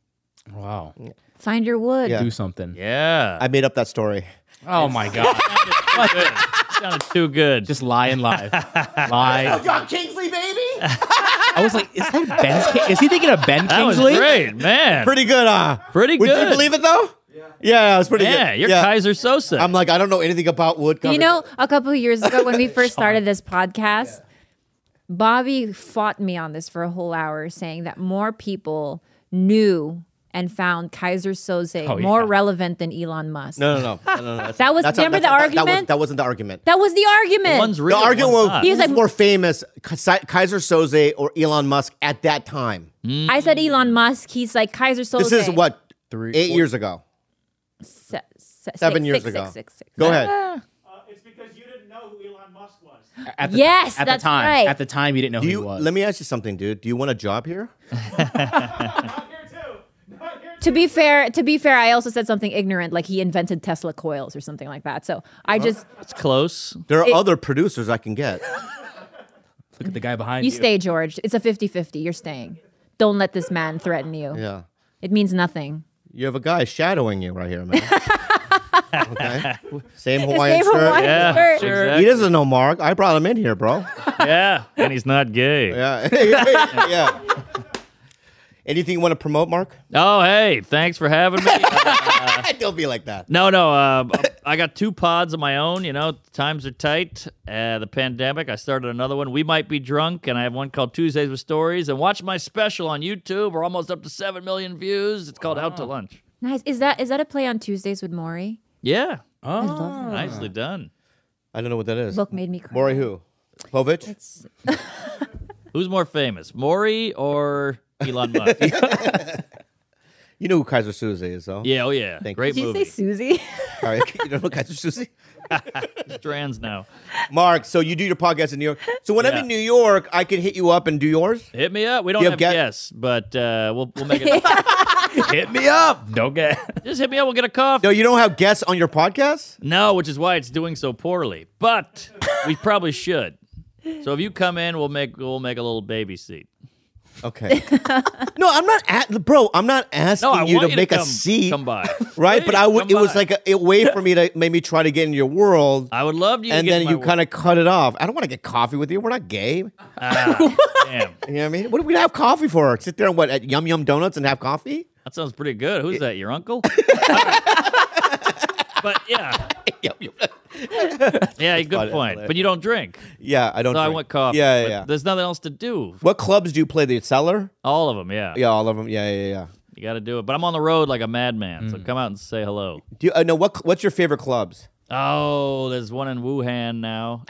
Wow. Find your wood. Yeah. Do something. yeah. I made up that story. Oh my God. Too good. Sounded too good. Just lie and lie. Lie. John Kingsley, baby! I was like, is that Ben? Ki- Is he thinking of Ben that was Kingsley? great, man. Pretty good, huh? Pretty Would good. you believe it though? Yeah. Yeah, it was pretty Yeah, good. you're Kaiser Sosa. I'm like, I don't know anything about wood You carving. know, a couple of years ago when we first started this podcast, Bobby fought me on this for a whole hour, saying that more people knew and found Kaiser Soze Oh, more yeah. relevant than Elon Musk. No, no, no. no, no, no. That's- That was- that's remember the that- that- That, argument? was, that wasn't the argument. That was the argument. One's The real. argument one's was not. He who's was like- more famous, Ki- Kaiser Soze or Elon Musk at that time. I said Elon Musk. He's like Kaiser Soze. This is what Three- eight four- years ago. Se- se- Seven six, years six, ago. six, six, six. Go ahead. Uh, it's because you didn't know who Elon Musk was. At the, Yes, at that's the time. right. At the time, you didn't know Do who you? he was. Let me ask you something, dude. Do you want a job here? Not here too. Not here To be fair, to be fair, I also said something ignorant, like he invented Tesla coils or something like that. So I just It's close. There are It- other producers I can get. Look at the guy behind you. you stay, George. It's a fifty-fifty. You're staying. Don't let this man threaten you. Yeah. It means nothing. You have a guy shadowing you right here, man. Okay. Same Hawaiian Same shirt. Hawaiian Yeah, shirt. sure. He Exactly. doesn't know Mark. I brought him in here, bro. Yeah, and he's not gay. Yeah. yeah. Anything you want to promote, Mark? Oh, hey, thanks for having me. Don't be like that. No, no. Uh, I got two pods of my own. You know, times are tight. Uh, the pandemic. I started another one. We Might Be Drunk, and I have one called Tuesdays with Stories. And watch my special on YouTube. We're almost up to seven million views. It's called Out to Lunch. Nice. Is that is that a play on Tuesdays with Maury? Yeah, Oh. nicely done. I don't know what that is. Book made me cry. Maury who? Povich? It's, Who's more famous, Maury or Elon Musk? You know who Kaiser Soze is, though. Yeah, oh yeah, Thank great did you movie. say Susie? All right. You don't know Kaiser Soze? Strands now. Mark, so you do your podcast in New York. So when I'm Yeah. in New York, I can hit you up and do yours? Hit me up. We don't You have have get- guests, but uh, we'll we'll make it. Hit me up. Don't get. Just hit me up. We'll get a coffee. No, you don't have guests on your podcast? No, which is why it's doing so poorly. But we probably should. So if you come in, we'll make we'll make a little baby seat. Okay. No, I'm not at bro. I'm not asking No, I you want to you make to a come, seat, Come by, right? But I would. Please, It was come by. like a, a way for me to maybe try to get in your world, I would love you. to and get then in my you work. kind of cut it off. I don't want to get coffee with you. We're not gay. You Ah, damn. know what I mean? What do we have coffee for? Sit there and what at Yum Yum Donuts and have coffee? That sounds pretty good. Who's that? Your uncle? But yeah, Yum, yum. yeah, good funny, point. hilarious. But you don't drink, Yeah, I don't. so I drink. want coffee. Yeah, yeah, but yeah. There's nothing else to do. What clubs do you play? The Cellar? All of them, yeah. Yeah, all of them. Yeah, yeah, yeah. You got to do it. But I'm on the road like a madman, Mm. so come out and say hello. Do you uh, know what? What's your favorite clubs? Oh, there's one in Wuhan now.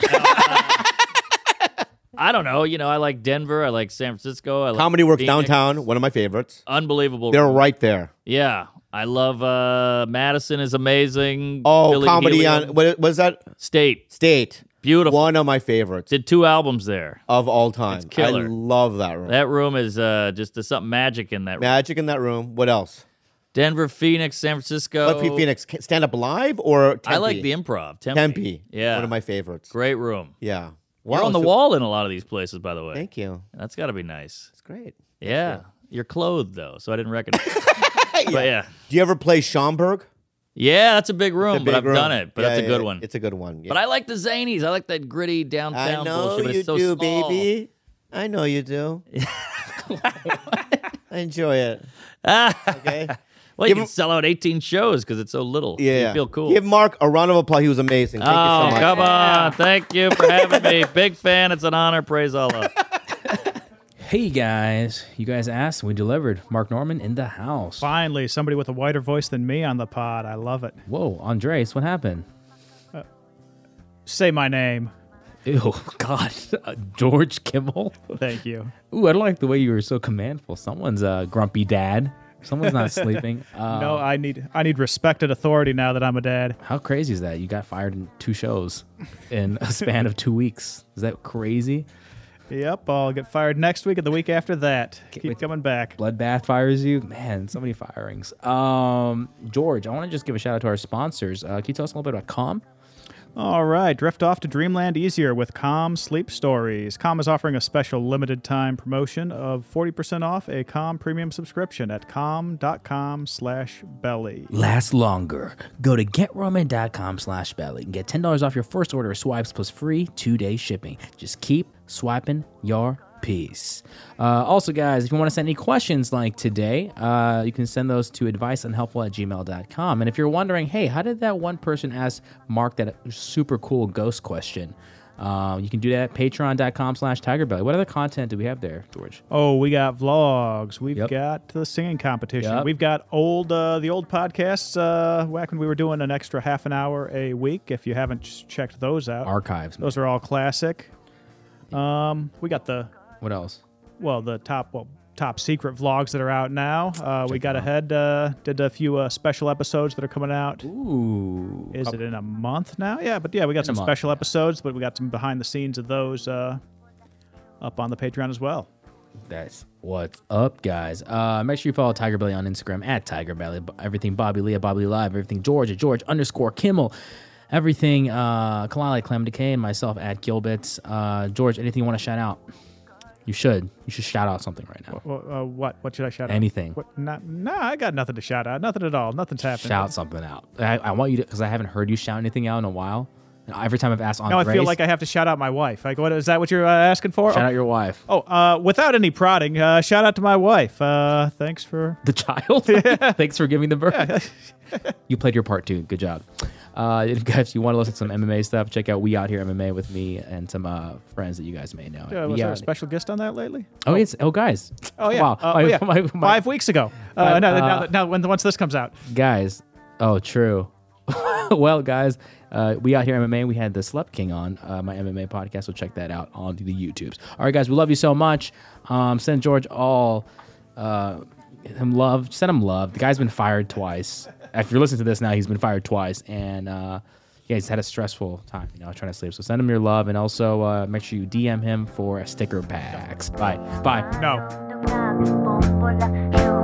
I don't know. You know, I like Denver. I like San Francisco. I like Comedy Works Phoenix. downtown. One of my favorites. Unbelievable. They're room. right there. Yeah. I love uh Madison is amazing. Oh, Billy comedy Helium. on what, what is that? State. State. Beautiful. One of my favorites Did two albums there. of all time. It's killer. I love that room. That room is uh just there's something magic in that room. Magic in that room. What else? Denver, Phoenix, San Francisco. What P- Phoenix? Stand Up Live or Tempe? I like the improv. Tempe. Tempe. Yeah. One of my favorites. Great room. Yeah. We're on the so- wall in a lot of these places, by the way. Thank you. That's got to be nice. It's great. Yeah. You're clothed though, so I didn't recognize. But yeah. Do you ever play Schaumburg? Yeah, that's a big room, It's a but big I've room. done it. But Yeah, that's a yeah, good yeah. one. It's a good one. Yeah. But I like the Zanies. I like that gritty downtown I know bullshit, but you it's so do, small. baby. I know you do. I enjoy it. Okay. Well, you Give can him- sell out eighteen shows because it's so little. Yeah. You feel cool. Give Mark a round of applause. He was amazing. Thank oh, you so much. come on. Thank you for having me. Big fan. It's an honor. Praise Allah. Hey guys, you guys asked, we delivered. Mark Norman in the house. Finally, somebody with a whiter voice than me on the pod. I love it. Whoa, Andres, what happened? Say my name. Ew, God, uh, George Kimmel. Thank you. Ooh, I don't like the way you were so commandful. Someone's a grumpy dad. Someone's not sleeping. Uh, No, I need I need respected authority now that I'm a dad. How crazy is that? You got fired in two shows in a span of two weeks. Is that crazy? Yep, I'll get fired next week and the week after that. Keep wait. coming back. Bloodbath fires you? Man, so many firings. Um, George, I want to just give a shout out to our sponsors. Uh, can you tell us a little bit about Calm? All right, drift off to dreamland easier with Calm Sleep Stories. Calm is offering a special limited time promotion of forty percent off a Calm premium subscription at calm.com slash belly. Last longer. Go to getroman.com slash belly and get ten dollars off your first order of swipes plus free two-day shipping. Just keep swiping your piece. Uh, also, guys, if you want to send any questions like today, uh, you can send those to adviceunhelpful at gmail dot com. And if you're wondering, hey, how did that one person ask Mark that super cool ghost question? Uh, you can do that at patreon.com slash tigerbelly. What other content do we have there, George? Oh, we got vlogs. We've Yep. got the singing competition. Yep. We've got old uh, the old podcasts uh, back when we were doing an extra half an hour a week. If you haven't ch- checked those out, Archives. those are all classic. Um, we got the What else? well the top well top secret vlogs that are out now. Uh, we Check got them out. ahead uh, did a few uh, special episodes that are coming out. Ooh. Is it in a month now? Yeah, but yeah, we got a some month, special yeah. episodes, but we got some behind the scenes of those uh, up on the Patreon as well. That's what's up, guys. Uh, make sure you follow Tiger Belly on Instagram at Tiger Belly. Everything Bobby Lee at Bobby Lee Live. Everything George at George underscore Kimmel. Everything uh, Kalali at Clem Decay and myself at Gilbits. Uh, George, anything you want to shout out? You should. You should shout out something right now. Uh, what? What should I shout out? Anything. What? Not, nah, I got nothing to shout out. Nothing at all. Nothing's happening. Shout something out. I, I want you to, because I haven't heard you shout anything out in a while. And every time I've asked on Now I feel like I have to shout out my wife. Like, what is that? What you're uh, asking for? Shout oh. out your wife. Oh, uh, without any prodding, uh, shout out to my wife. Uh, thanks for The child? Thanks for giving the birth. You played your part too. Good job. Uh, if guys, you want to listen to some M M A stuff, check out We Out Here M M A with me and some uh, friends that you guys may know. Uh, We was there a Out- special guest on that lately? Oh, it's oh guys. Oh yeah. Wow. Uh, My- oh, yeah. my- my- Five weeks ago. Uh, Five- no, uh, now, now, when once this comes out. guys. Oh, true. Well, guys, uh, We Out Here M M A. We had the Slept King on uh, my M M A podcast, so check that out on the YouTubes. All right, guys, we love you so much. Um, send George all uh, him love. Send him love. The guy's been fired twice. If you're listening to this now, he's been fired twice, and uh, yeah, he's had a stressful time, you know, trying to sleep. So send him your love, and also uh, make sure you D M him for sticker packs. Bye. Bye. No. Nung nabing bombola,